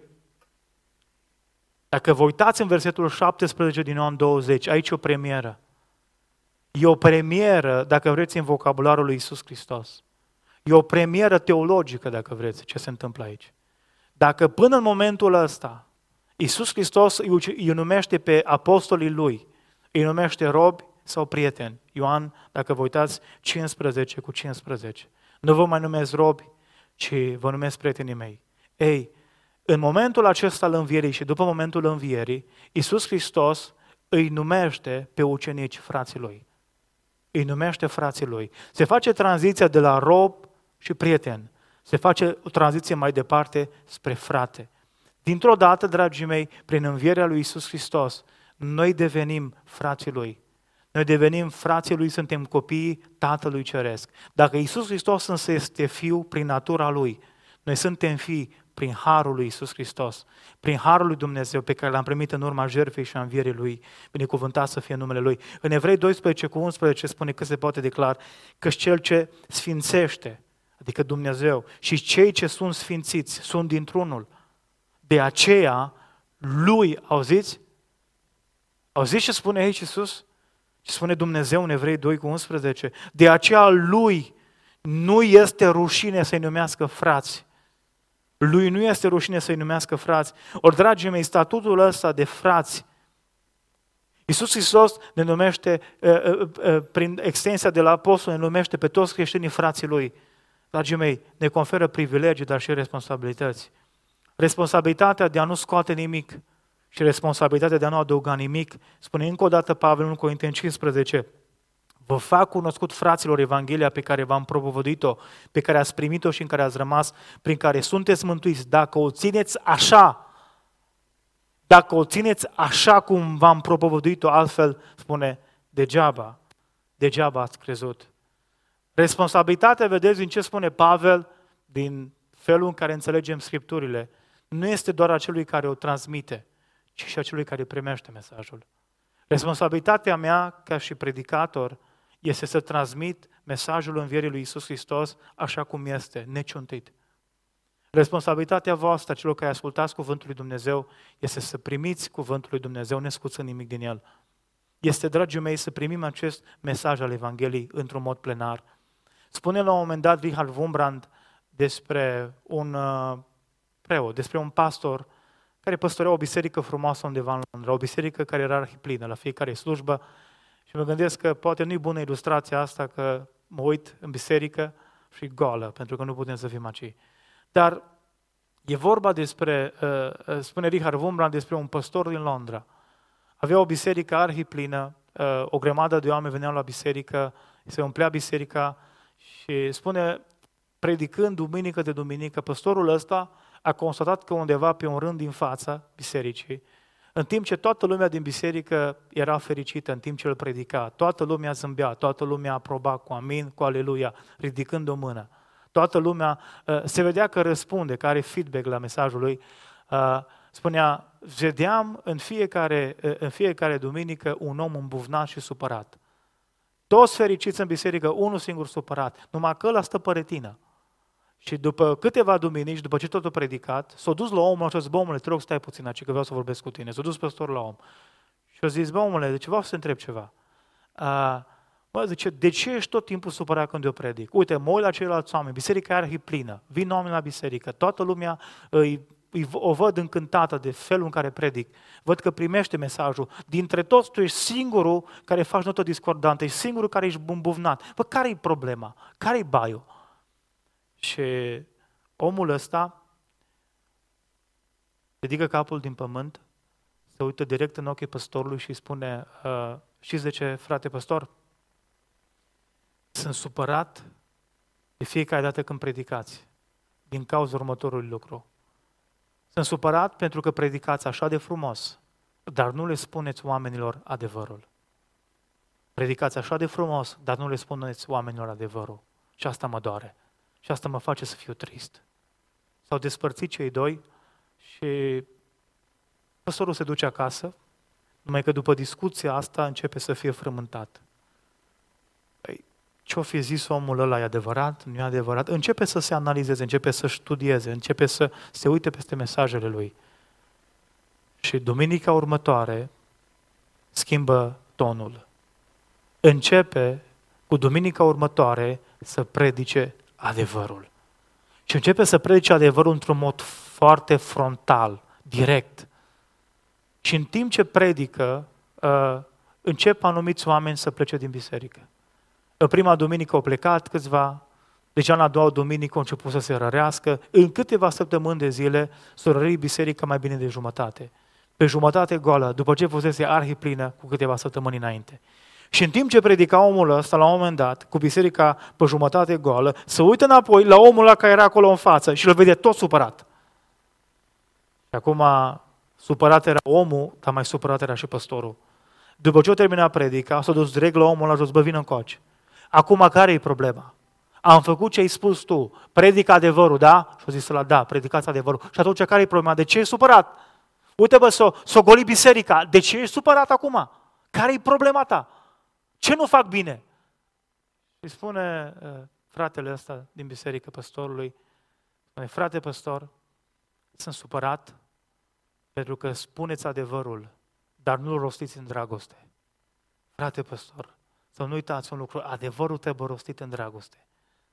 dacă vă uitați în versetul șaptesprezece din Ioan douăzeci, aici e o premieră. E o premieră, dacă vreți, în vocabularul lui Iisus Hristos. E o premieră teologică, dacă vreți, ce se întâmplă aici. Dacă până în momentul ăsta Iisus Hristos îi numește pe apostolii Lui, îi numește robi sau prieteni, Ioan, dacă vă uitați, cincisprezece cu cincisprezece, nu vă mai numesc robi, ci vă numesc prietenii mei. Ei, în momentul acesta al învierii și după momentul învierii, Iisus Hristos îi numește pe ucenici frații Lui. Îi numește frații Lui. Se face tranziția de la rob și prieten. Se face o tranziție mai departe spre frate. Dintr-o dată, dragii mei, prin învierea lui Iisus Hristos, noi devenim frații Lui. Noi devenim frații Lui, suntem copiii Tatălui Ceresc. Dacă Iisus Hristos însă este Fiu prin natura Lui, noi suntem fii prin harul lui Iisus Hristos, prin harul lui Dumnezeu pe care l-am primit în urma jertfei și a învierii Lui, binecuvântat să fie numele Lui. În Evrei doisprezece cu unsprezece spune că se poate declara că cel ce sfințește, adică Dumnezeu, și cei ce sunt sfințiți sunt dintr-unul. De aceea, Lui, auziți? Auziți ce spune aici Iisus? Ce spune Dumnezeu în Evrei doi cu unsprezece? De aceea Lui nu este rușine să-i numească frați. Lui nu este rușine să-i numească frați. Ori, dragii mei, statutul ăsta de frați Iisus Hristos ne numește, prin extensia de la apostol, ne numește pe toți creștinii frații Lui. Dragii mei, ne conferă privilegii, dar și responsabilități. Responsabilitatea de a nu scoate nimic și responsabilitatea de a nu adăuga nimic, spune încă o dată Pavel în Corinteni cincisprezece, vă fac cunoscut, fraților, Evanghelia pe care v-am propovăduit-o, pe care ați primit-o și în care ați rămas, prin care sunteți mântuiți, dacă o țineți așa, dacă o țineți așa cum v-am propovăduit-o, altfel, spune, degeaba, degeaba ați crezut. Responsabilitatea, vedeți din ce spune Pavel, din felul în care înțelegem Scripturile, nu este doar a celui care o transmite, ci și a celui care primește mesajul. Responsabilitatea mea, ca și predicator, este să transmit mesajul învierii lui Iisus Hristos așa cum este, neciuntit. Responsabilitatea voastră, celor care ascultați Cuvântul lui Dumnezeu, este să primiți Cuvântul lui Dumnezeu nescuțând nimic din el. Este, dragii mei, să primim acest mesaj al Evangheliei într-un mod plenar. Spune la un moment dat Richard Wurmbrand despre un uh, preot, despre un pastor care păstorea o biserică frumoasă undeva în Londra, o biserică care era arhiplină la fiecare slujbă și mă gândesc că poate nu-i bună ilustrația asta că mă uit în biserică și goală, pentru că nu putem să fim aici. Dar e vorba despre, uh, spune Richard Wurmbrand, despre un păstor din Londra. Avea o biserică arhiplină, uh, o grămadă de oameni veneau la biserică, se umplea biserica și spune, predicând duminică de duminică, păstorul ăsta a constatat că undeva pe un rând din fața bisericii, în timp ce toată lumea din biserică era fericită în timp ce îl predica, toată lumea zâmbea, toată lumea aproba cu amin, cu aleluia, ridicând o mână. Toată lumea uh, se vedea că răspunde, că are feedback la mesajul lui. Uh, spunea, vedeam în fiecare, uh, în fiecare duminică un om îmbuvnat și supărat. Toți fericiți în biserică, unul singur supărat, numai că ăla stă pe retină. Și după câteva duminici, după ce tot a predicat, s-a dus la omul și a zis, bă, omule, te rog, stai puțin aici, că vreau să vorbesc cu tine. S-a dus păstorul la om. Și a zis, bă, omule, de ce vreau să te întreb ceva? Uh, bă, zice, de ce ești tot timpul supărat când eu predic? Uite, mă uit la ceilalți oameni, biserica e arhiplină, vin oameni la biserică, toată lumea îi, îi, o văd încântată de felul în care predic, văd că primește mesajul. Dintre toți, tu ești singurul care faci notă discordantă, ești singurul care ești îmbuvnat. Bă, care-i problema? Care-i baiul? Și omul ăsta ridică capul din pământ, se uită direct în ochii păstorului și îi spune, uh, știți de ce, frate păstor? Sunt supărat de fiecare dată când predicați, din cauza următorului lucru. Sunt supărat pentru că predicați așa de frumos, dar nu le spuneți oamenilor adevărul. Predicați așa de frumos, dar nu le spuneți oamenilor adevărul. Și asta mă doare. Și asta mă face să fiu trist. S-au despărțit cei doi și păstorul se duce acasă, numai că după discuția asta începe să fie frământat. Păi, ce-o fi zis omul ăla, e adevărat, nu e adevărat? Începe să se analizeze, începe să studieze, începe să se uite peste mesajele lui. Și duminica următoare schimbă tonul. Începe cu duminica următoare să predice adevărul. Și începe să predice adevărul într-un mod foarte frontal, direct. Și în timp ce predică, uh, încep anumiți oameni să plece din biserică. În prima duminică au plecat câțiva, deja în a doua duminică au început să se rărească. În câteva săptămâni de zile s-a rărit biserica mai bine de jumătate. Pe jumătate goală, după ce fusese arhiplină cu câteva săptămâni înainte. Și în timp ce predica omul ăsta, la un moment dat, cu biserica pe jumătate goală, se uită înapoi la omul ăla care era acolo în față și îl vede tot supărat. Și acum supărat era omul, dar mai supărat era și păstorul. După ce o termina predica, s-a dus direct la omul ăla jos, bă, vină încoace. Acum care e problema? Am făcut ce ai spus tu, predică adevărul, da? Și a zis ăla, da, predicați adevărul. Și atunci care e problema? De ce e supărat? Uite bă, s-o, s-o goli biserica, de ce ești supărat acum? Care e problema ta? Ce nu fac bine? Îi spune uh, fratele ăsta din biserică păstorului, spune, frate păstor, sunt supărat pentru că spuneți adevărul, dar nu-l rostiți în dragoste. Frate păstor, să nu uitați un lucru, adevărul trebuie rostit în dragoste.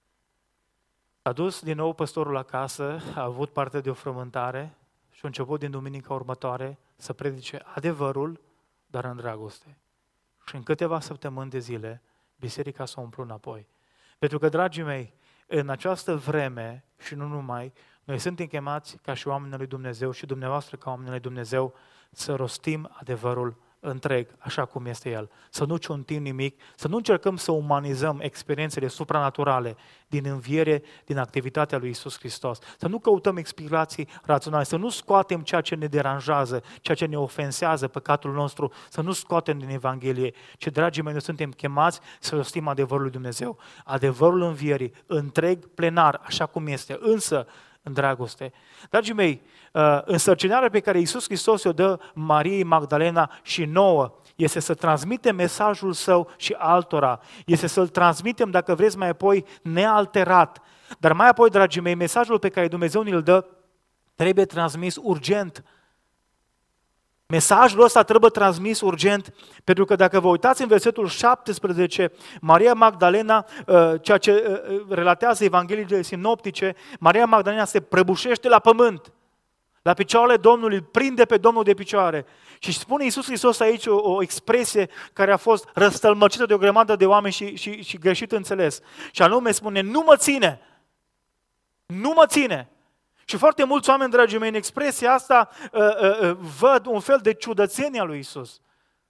A dus din nou păstorul acasă, a avut parte de o frământare și a început din duminica următoare să predice adevărul, dar în dragoste. Și în câteva săptămâni de zile, biserica s-a umplut înapoi. Pentru că, dragii mei, în această vreme și nu numai, noi suntem chemați ca și oamenii lui Dumnezeu și dumneavoastră ca oamenii lui Dumnezeu să rostim adevărul întreg, așa cum este el. Să nu ciuntim nimic, să nu încercăm să umanizăm experiențele supranaturale din înviere, din activitatea lui Iisus Hristos. Să nu căutăm explicații raționale, să nu scoatem ceea ce ne deranjează, ceea ce ne ofensează, păcatul nostru, să nu scoatem din Evanghelie, ci, dragii mei, noi suntem chemați să rostim adevărul lui Dumnezeu. Adevărul învierii, întreg, plenar, așa cum este, însă în dragoste. Dragii mei, însărcinarea pe care Iisus Hristos o dă Mariei Magdalena și nouă este să transmitem mesajul său și altora, este să-l transmitem, dacă vreți, mai apoi nealterat. Dar mai apoi, dragii mei, mesajul pe care Dumnezeu ne-l dă trebuie transmis urgent. Mesajul ăsta trebuie transmis urgent, pentru că dacă vă uitați în versetul șaptesprezece, Maria Magdalena, ceea ce relatează Evangheliile sinoptice, Maria Magdalena se prăbușește la pământ, la picioarele Domnului, îl prinde pe Domnul de picioare. Și spune Iisus Hristos aici o, o expresie care a fost răstălmăcită de o grămadă de oameni și, și, și greșit înțeles. Și anume spune, nu mă ține, nu mă ține. Și foarte mulți oameni, dragii mei, în expresia asta uh, uh, văd un fel de ciudățenie a lui Iisus.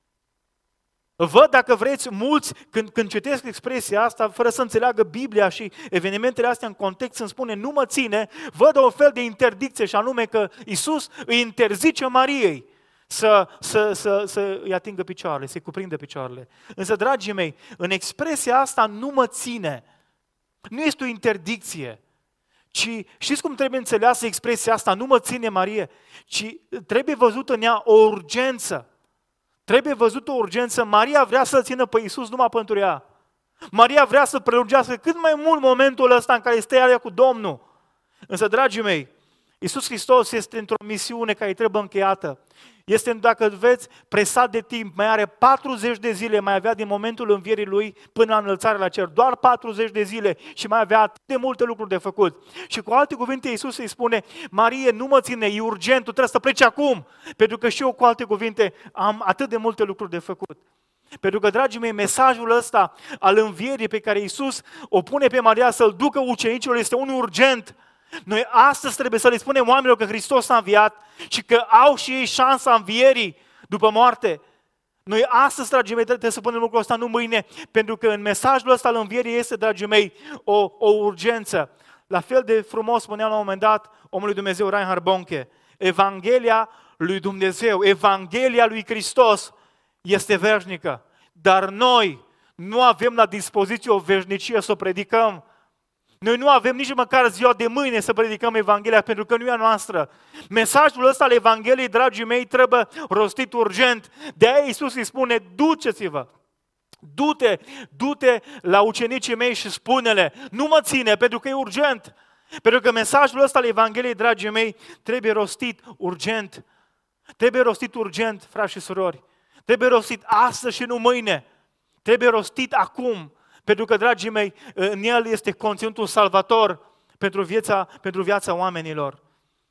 Văd, dacă vreți, mulți, când, când citesc expresia asta, fără să înțeleagă Biblia și evenimentele astea în context, îmi spune, nu mă ține, văd o fel de interdicție, și anume că Iisus îi interzice Mariei să, să, să, să îi atingă picioarele, să-i cuprindă picioarele. Însă, dragii mei, în expresia asta nu mă ține. Nu este o interdicție. Ci, știți cum trebuie înțeleasă expresia asta? Nu mă ține Marie, ci trebuie văzută în ea o urgență. Trebuie văzută o urgență. Maria vrea să țină pe Iisus numai pentru ea. Maria vrea să prelungească cât mai mult momentul ăsta în care stă ea cu Domnul. Însă, dragii mei, Iisus Hristos este într-o misiune care îi trebuie încheiată. Este, dacă veți, presat de timp, mai are patruzeci de zile, mai avea din momentul învierii lui până la înălțarea la cer, doar patruzeci de zile și mai avea atât de multe lucruri de făcut. Și cu alte cuvinte Iisus îi spune, Marie, nu mă ține, e urgent, tu trebuie să pleci acum, pentru că și eu, cu alte cuvinte, am atât de multe lucruri de făcut. Pentru că, dragii mei, mesajul ăsta al învierii pe care Iisus o pune pe Maria să-l ducă ucenicilor este unul urgent. Noi astăzi trebuie să le spunem oamenilor că Hristos a înviat și că au și ei șansa învierii după moarte. Noi astăzi, dragii mei, trebuie să punem lucrul ăsta, nu mâine, pentru că în mesajul ăsta al învierii este, dragii mei, o, o urgență. La fel de frumos spunea la un moment dat omul lui Dumnezeu, Reinhard Bonke, Evanghelia lui Dumnezeu, Evanghelia lui Hristos este veșnică, dar noi nu avem la dispoziție o veșnicie să o predicăm. Noi nu avem nici măcar ziua de mâine să predicăm Evanghelia, pentru că nu e a noastră. Mesajul ăsta al Evangheliei, dragii mei, trebuie rostit urgent. De aia Iisus îi spune, duceți-vă, du-te, du-te la ucenicii mei și spune-le, nu mă ține, pentru că e urgent. Pentru că mesajul ăsta al Evangheliei, dragii mei, trebuie rostit urgent. Trebuie rostit urgent, frați și surori. Trebuie rostit astăzi și nu mâine. Trebuie rostit acum. Pentru că, dragii mei, în el este conținutul salvator pentru viața, pentru viața oamenilor.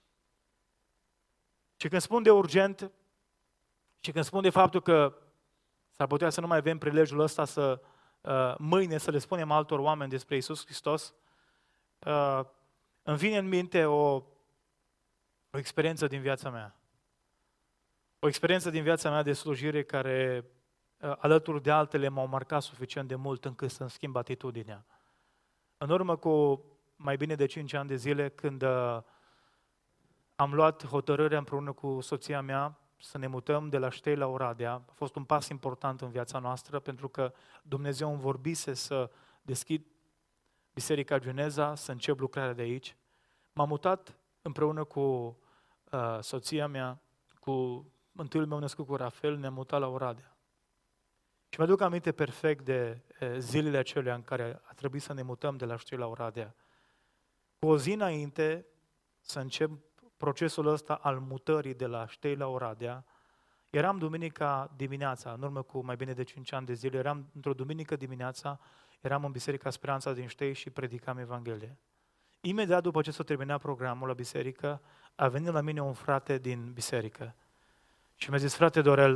Și când spun de urgent, și când spun de faptul că s-ar putea să nu mai avem prilejul ăsta să uh, mâine să le spunem altor oameni despre Iisus Hristos, uh, îmi vine în minte o, o experiență din viața mea. O experiență din viața mea de slujire care, alături de altele, m-au marcat suficient de mult încât să-mi schimb atitudinea. În urmă cu mai bine de cinci ani de zile, când am luat hotărârea împreună cu soția mea să ne mutăm de la Ștei la Oradea, a fost un pas important în viața noastră, pentru că Dumnezeu îmi vorbise să deschid Biserica Geneza, să încep lucrarea de aici. M-am mutat împreună cu uh, soția mea, cu întâiul meu născut, cu Rafael, ne-am mutat la Oradea. Și mă aduc aminte perfect de zilele acelea în care a trebuit să ne mutăm de la Ștei la Oradea. Cu o zi înainte să încep procesul ăsta al mutării de la Ștei la Oradea, eram duminica dimineața, în urmă cu mai bine de cinci ani de zile, eram într-o duminică dimineața, eram în Biserica Speranța din Ștei și predicam Evanghelie. Imediat după ce s-a terminat programul la biserică, a venit la mine un frate din biserică și mi-a zis, frate Dorel,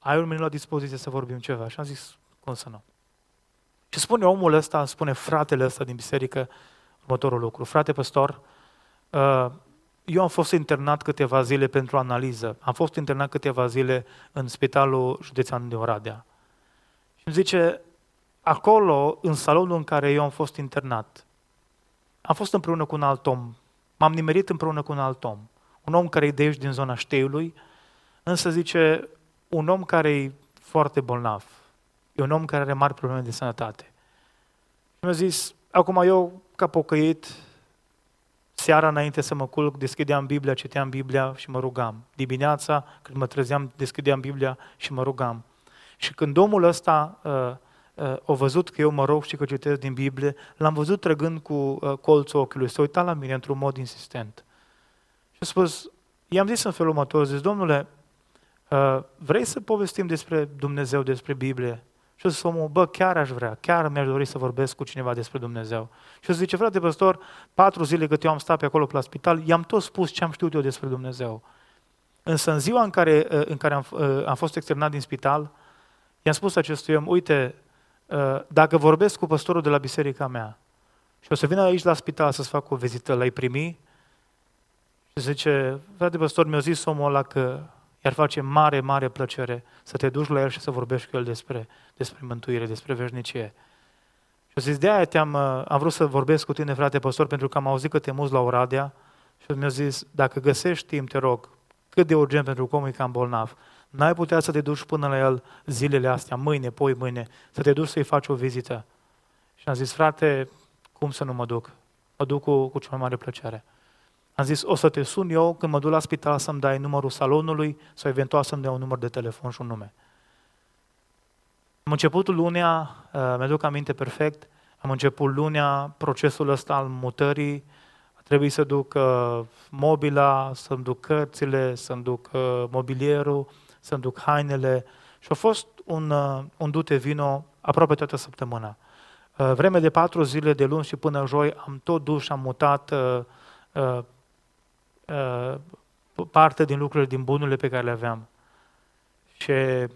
ai un minut la dispoziție să vorbim ceva? Și am zis, cum să nu? Și spune omul ăsta, spune fratele ăsta din biserică următorul lucru. Frate păstor, eu am fost internat câteva zile pentru analiză. Am fost internat câteva zile în Spitalul Județean din Oradea. Și îmi zice, acolo, în salonul în care eu am fost internat, am fost împreună cu un alt om. M-am nimerit împreună cu un alt om. Un om care e de aici, din zona Șteiului, însă zice, un om care e foarte bolnav. E un om care are mari probleme de sănătate. Și mi-a zis, acum eu, ca pocăit, seara înainte să mă culc, deschideam Biblia, citeam Biblia și mă rugam. Dimineața, când mă trezeam, deschideam Biblia și mă rugam. Și când omul ăsta uh, uh, a văzut că eu mă rog și că citesc din Biblie, l-am văzut trăgând cu uh, colțul ochiului, s-a uitat la mine într-un mod insistent. Și a spus, i-am zis în felul următor, zis, domnule, uh, vrei să povestim despre Dumnezeu, despre Biblie? Și o zis omul, bă, chiar aș vrea, chiar mi-aș dori să vorbesc cu cineva despre Dumnezeu. Și o zice, frate păstor, patru zile cât eu am stat pe acolo pe la spital, i-am tot spus ce am știut eu despre Dumnezeu. Însă în ziua în care, în care am, am fost externat din spital, i-am spus acestui om, uite, dacă vorbesc cu păstorul de la biserica mea și o să vină aici la spital să-ți fac o vizită, l-ai primi? Și zice, frate păstor, mi-a zis omul ăla că i-ar face mare, mare plăcere să te duci la el și să vorbești cu el despre, despre mântuire, despre veșnicie. Și zis, de aia te-am, am vrut să vorbesc cu tine, frate păstor, pentru că am auzit că te muți la Oradea și mi-a zis, dacă găsești timp, te rog, cât de urgent pentru că omul e cam bolnav, n-ai putea să te duci până la el zilele astea, mâine, poi mâine, să te duci să-i faci o vizită. Și am zis, frate, cum să nu mă duc? Mă duc cu, cu cea mai mare plăcere. Am zis, o să te sun eu când mă duc la spital să-mi dai numărul salonului sau eventual să-mi dai un număr de telefon și un nume. Am început lunea, mi-aduc aminte perfect, am început lunea procesul ăsta al mutării, a trebuit să duc uh, mobila, să-mi duc cărțile, să-mi duc uh, mobilierul, să-mi duc hainele și a fost un, uh, un dute vino aproape toată săptămâna. Uh, vreme de patru zile, de luni și până joi, am tot dus și am mutat uh, uh, uh, parte din lucrurile, din bunurile pe care le aveam. Și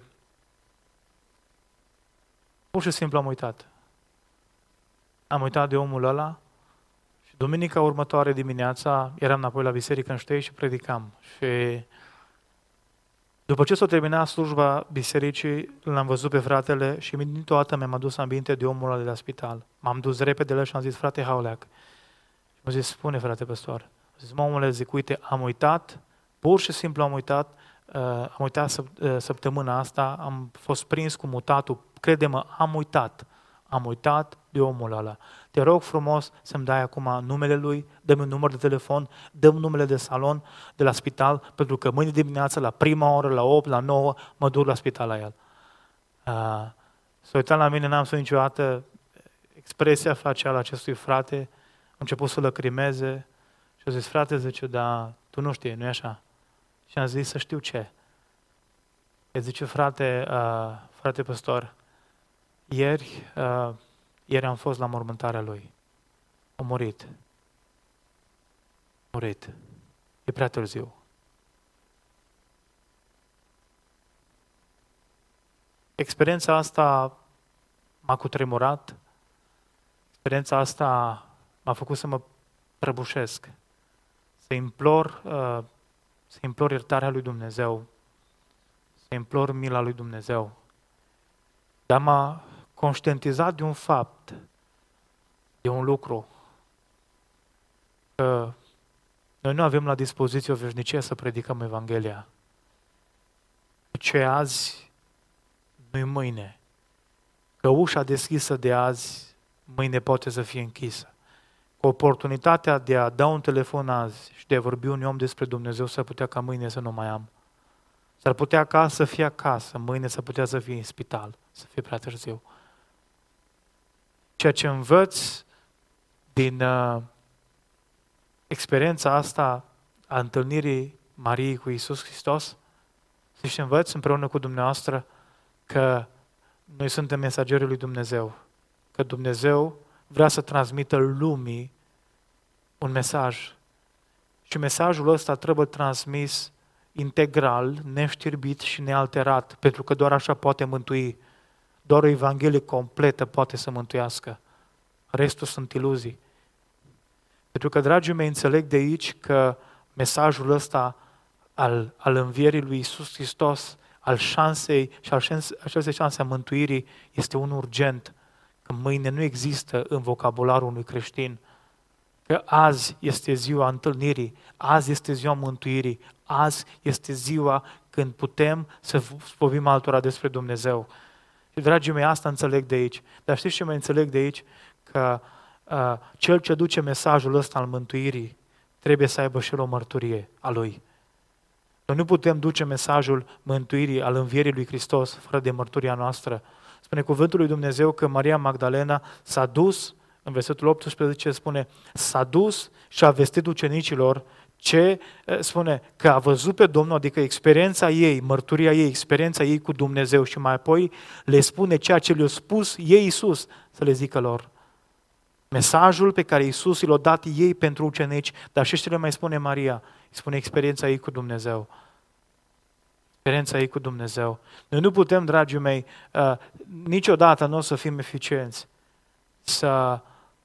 pur și simplu am uitat. Am uitat de omul ăla și duminica următoare dimineața eram înapoi la biserică în Ștei și predicam. Și după ce s-a terminat slujba bisericii, l-am văzut pe fratele și dintr-o dată mi-am adus aminte de omul ăla de la spital. M-am dus repede la el și am zis, frate Hauleac. Și m-a zis, spune frate păstor. Am zis, mă omule, zic, uite, am uitat, pur și simplu am uitat, uh, am uitat săp- uh, săptămâna asta, am fost prins cu mutatul, crede-mă, am uitat. Am uitat de omul ăla. Te rog frumos să-mi dai acum numele lui, dă-mi un număr de telefon, dă-mi numele de salon de la spital, pentru că mâine dimineață, la prima oră, la opt, la nouă, mă duc la spital la el. Uh, S-a uitat la mine, n-am spus niciodată expresia facială acestui frate, a început să lăcrimeze și a zis, frate, zice, dar tu nu știi, nu-i așa? Și am zis, să știu ce. El zice, frate, uh, frate păstor, Ieri, uh, ieri am fost la mormântarea lui. A murit. A murit. E prea târziu. Experiența asta m-a cutremurat. Experiența asta m-a făcut să mă prăbușesc. Să implor, uh, să implor iertarea lui Dumnezeu. Să implor mila lui Dumnezeu. Dar m-a conștientizat de un fapt, de un lucru, că noi nu avem la dispoziție o veșnicie să predicăm Evanghelia. Ce azi nu-i mâine. Că ușa deschisă de azi, mâine poate să fie închisă. Că oportunitatea de a da un telefon azi și de a vorbi unui om despre Dumnezeu s-ar putea ca mâine să nu mai am. S-ar putea ca să fie acasă, mâine s-ar putea să fie în spital, să fie prea târziu. Ceea ce învăț din uh, experiența asta a întâlnirii Mariei cu Iisus Hristos, și învăț împreună cu dumneavoastră că noi suntem mesagerii lui Dumnezeu, că Dumnezeu vrea să transmită lumii un mesaj și mesajul ăsta trebuie transmis integral, neștirbit și nealterat, pentru că doar așa poate mântui. Doar o Evanghelie completă poate să mântuiască. Restul sunt iluzii. Pentru că, dragii mei, înțeleg de aici că mesajul ăsta al, al învierii lui Iisus Hristos, al șansei și al acestei șanse a mântuirii, este un urgent, că mâine nu există în vocabularul unui creștin. Că azi este ziua întâlnirii, azi este ziua mântuirii, azi este ziua când putem să povim altora despre Dumnezeu. Și, dragii mei, asta înțeleg de aici. Dar știți ce mai înțeleg de aici? Că uh, cel ce duce mesajul ăsta al mântuirii trebuie să aibă și o mărturie a lui. Noi nu putem duce mesajul mântuirii, al învierii lui Hristos, fără de mărturia noastră. Spune cuvântul lui Dumnezeu că Maria Magdalena s-a dus, în versetul optsprezece spune, s-a dus și a vestit ucenicilor ce spune că a văzut pe Domnul, adică experiența ei, mărturia ei, experiența ei cu Dumnezeu și mai apoi le spune ceea ce le-a spus ei Iisus să le zică lor. Mesajul pe care Iisus l-a dat ei pentru ucenici, dar și ce le mai spune Maria? Îi spune experiența ei cu Dumnezeu. Experiența ei cu Dumnezeu. Noi nu putem, dragii mei, uh, niciodată nu o să fim eficienți să,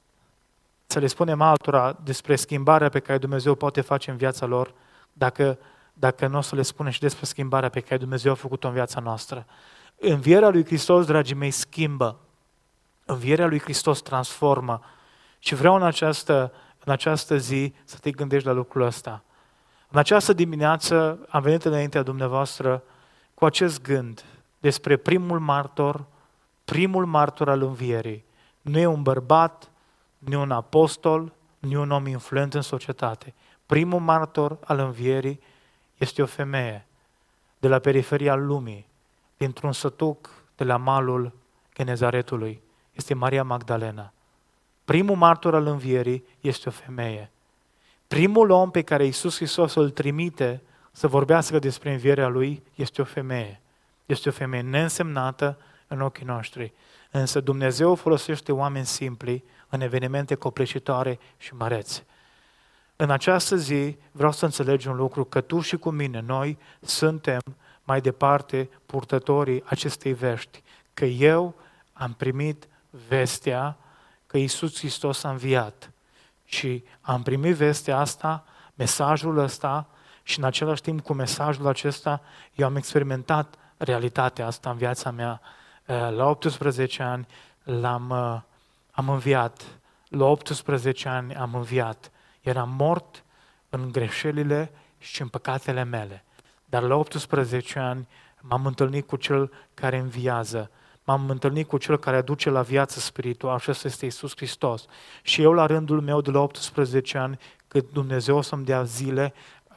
să le spunem altora despre schimbarea pe care Dumnezeu poate face în viața lor, dacă, dacă nu o să le spunem și despre schimbarea pe care Dumnezeu a făcut-o în viața noastră. Învierea lui Hristos, dragii mei, schimbă. Învierea lui Hristos transformă. Și vreau în această, în această zi să te gândești la lucrul ăsta. În această dimineață am venit înaintea dumneavoastră cu acest gând despre primul martor, primul martor al învierii. Nu e un bărbat, nu e un apostol, nu e un om influent în societate. Primul martor al învierii este o femeie de la periferia lumii, dintr-un sătuc de la malul Genezaretului. Este Maria Magdalena. Primul martor al învierii este o femeie. Primul om pe care Iisus Hristos îl trimite să vorbească despre învierea lui este o femeie. Este o femeie neînsemnată în ochii noștri. Însă Dumnezeu folosește oameni simpli în evenimente copleșitoare și măreți. În această zi vreau să înțelegi un lucru, că tu și cu mine, noi suntem mai departe purtătorii acestei vești. Că eu am primit vestea că Iisus Hristos a înviat. Și am primit vestea asta, mesajul ăsta, și în același timp cu mesajul acesta eu am experimentat realitatea asta în viața mea. La optsprezece ani l-am, am înviat. La optsprezece ani am înviat. Eram mort în greșelile și în păcatele mele. Dar la optsprezece ani m-am întâlnit cu Cel care înviază. M-am întâlnit cu Cel care aduce la viață spirituală, și ăsta este Iisus Hristos. Și eu, la rândul meu, de la optsprezece ani, cât Dumnezeu o să-mi dea zile,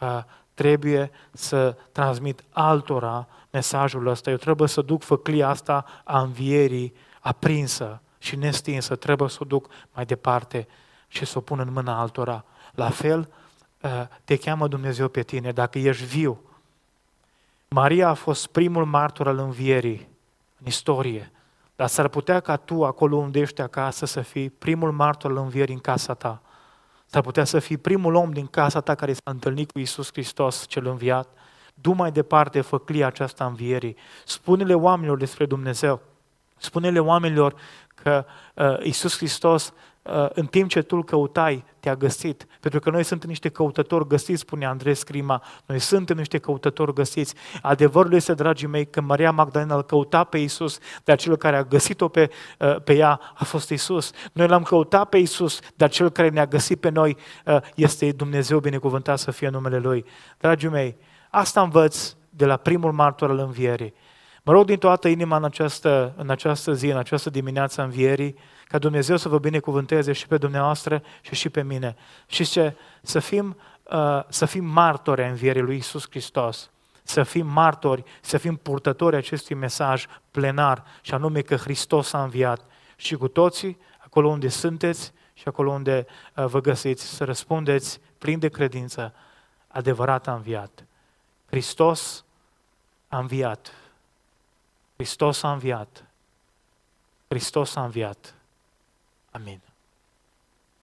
trebuie să transmit altora mesajul ăsta. Eu trebuie să duc făclia asta a învierii aprinsă și nestinsă. Trebuie să o duc mai departe și să o pun în mâna altora. La fel, te cheamă Dumnezeu pe tine, dacă ești viu. Maria a fost primul martor al învierii în istorie, dar s-ar putea ca tu, acolo unde ești acasă, să fii primul martor al învierii în casa ta. S-ar putea să fii primul om din casa ta care s-a întâlnit cu Iisus Hristos cel înviat. Du mai departe făclia aceasta învierii. Spune-le oamenilor despre Dumnezeu. Spune-le oamenilor că uh, Iisus Hristos, uh, în timp ce tu îl căutai, te-a găsit. Pentru că noi suntem niște căutători găsiți, spune Andrei Scrima. Noi suntem niște căutători găsiți. Adevărul este, dragii mei, că Maria Magdalena îl căuta pe Iisus, dar cel care a găsit-o pe, uh, pe ea a fost Iisus. Noi l-am căutat pe Iisus, dar cel care ne-a găsit pe noi uh, este Dumnezeu, binecuvântat să fie numele Lui. Dragii mei, asta învăț de la primul martor al învierii. Mă rog din toată inima în această, în această zi, în această dimineață a învierii, ca Dumnezeu să vă binecuvânteze și pe dumneavoastră și și pe mine. Și ce? Să fim, uh, să fim martori a învierii lui Iisus Hristos. Să fim martori, să fim purtători acestui mesaj plenar, și anume că Hristos a înviat. Și cu toții, acolo unde sunteți și acolo unde uh, vă găsiți, să răspundeți plin de credință: adevărat a înviat. Hristos a înviat. Hristos a înviat. Hristos a înviat. Amin.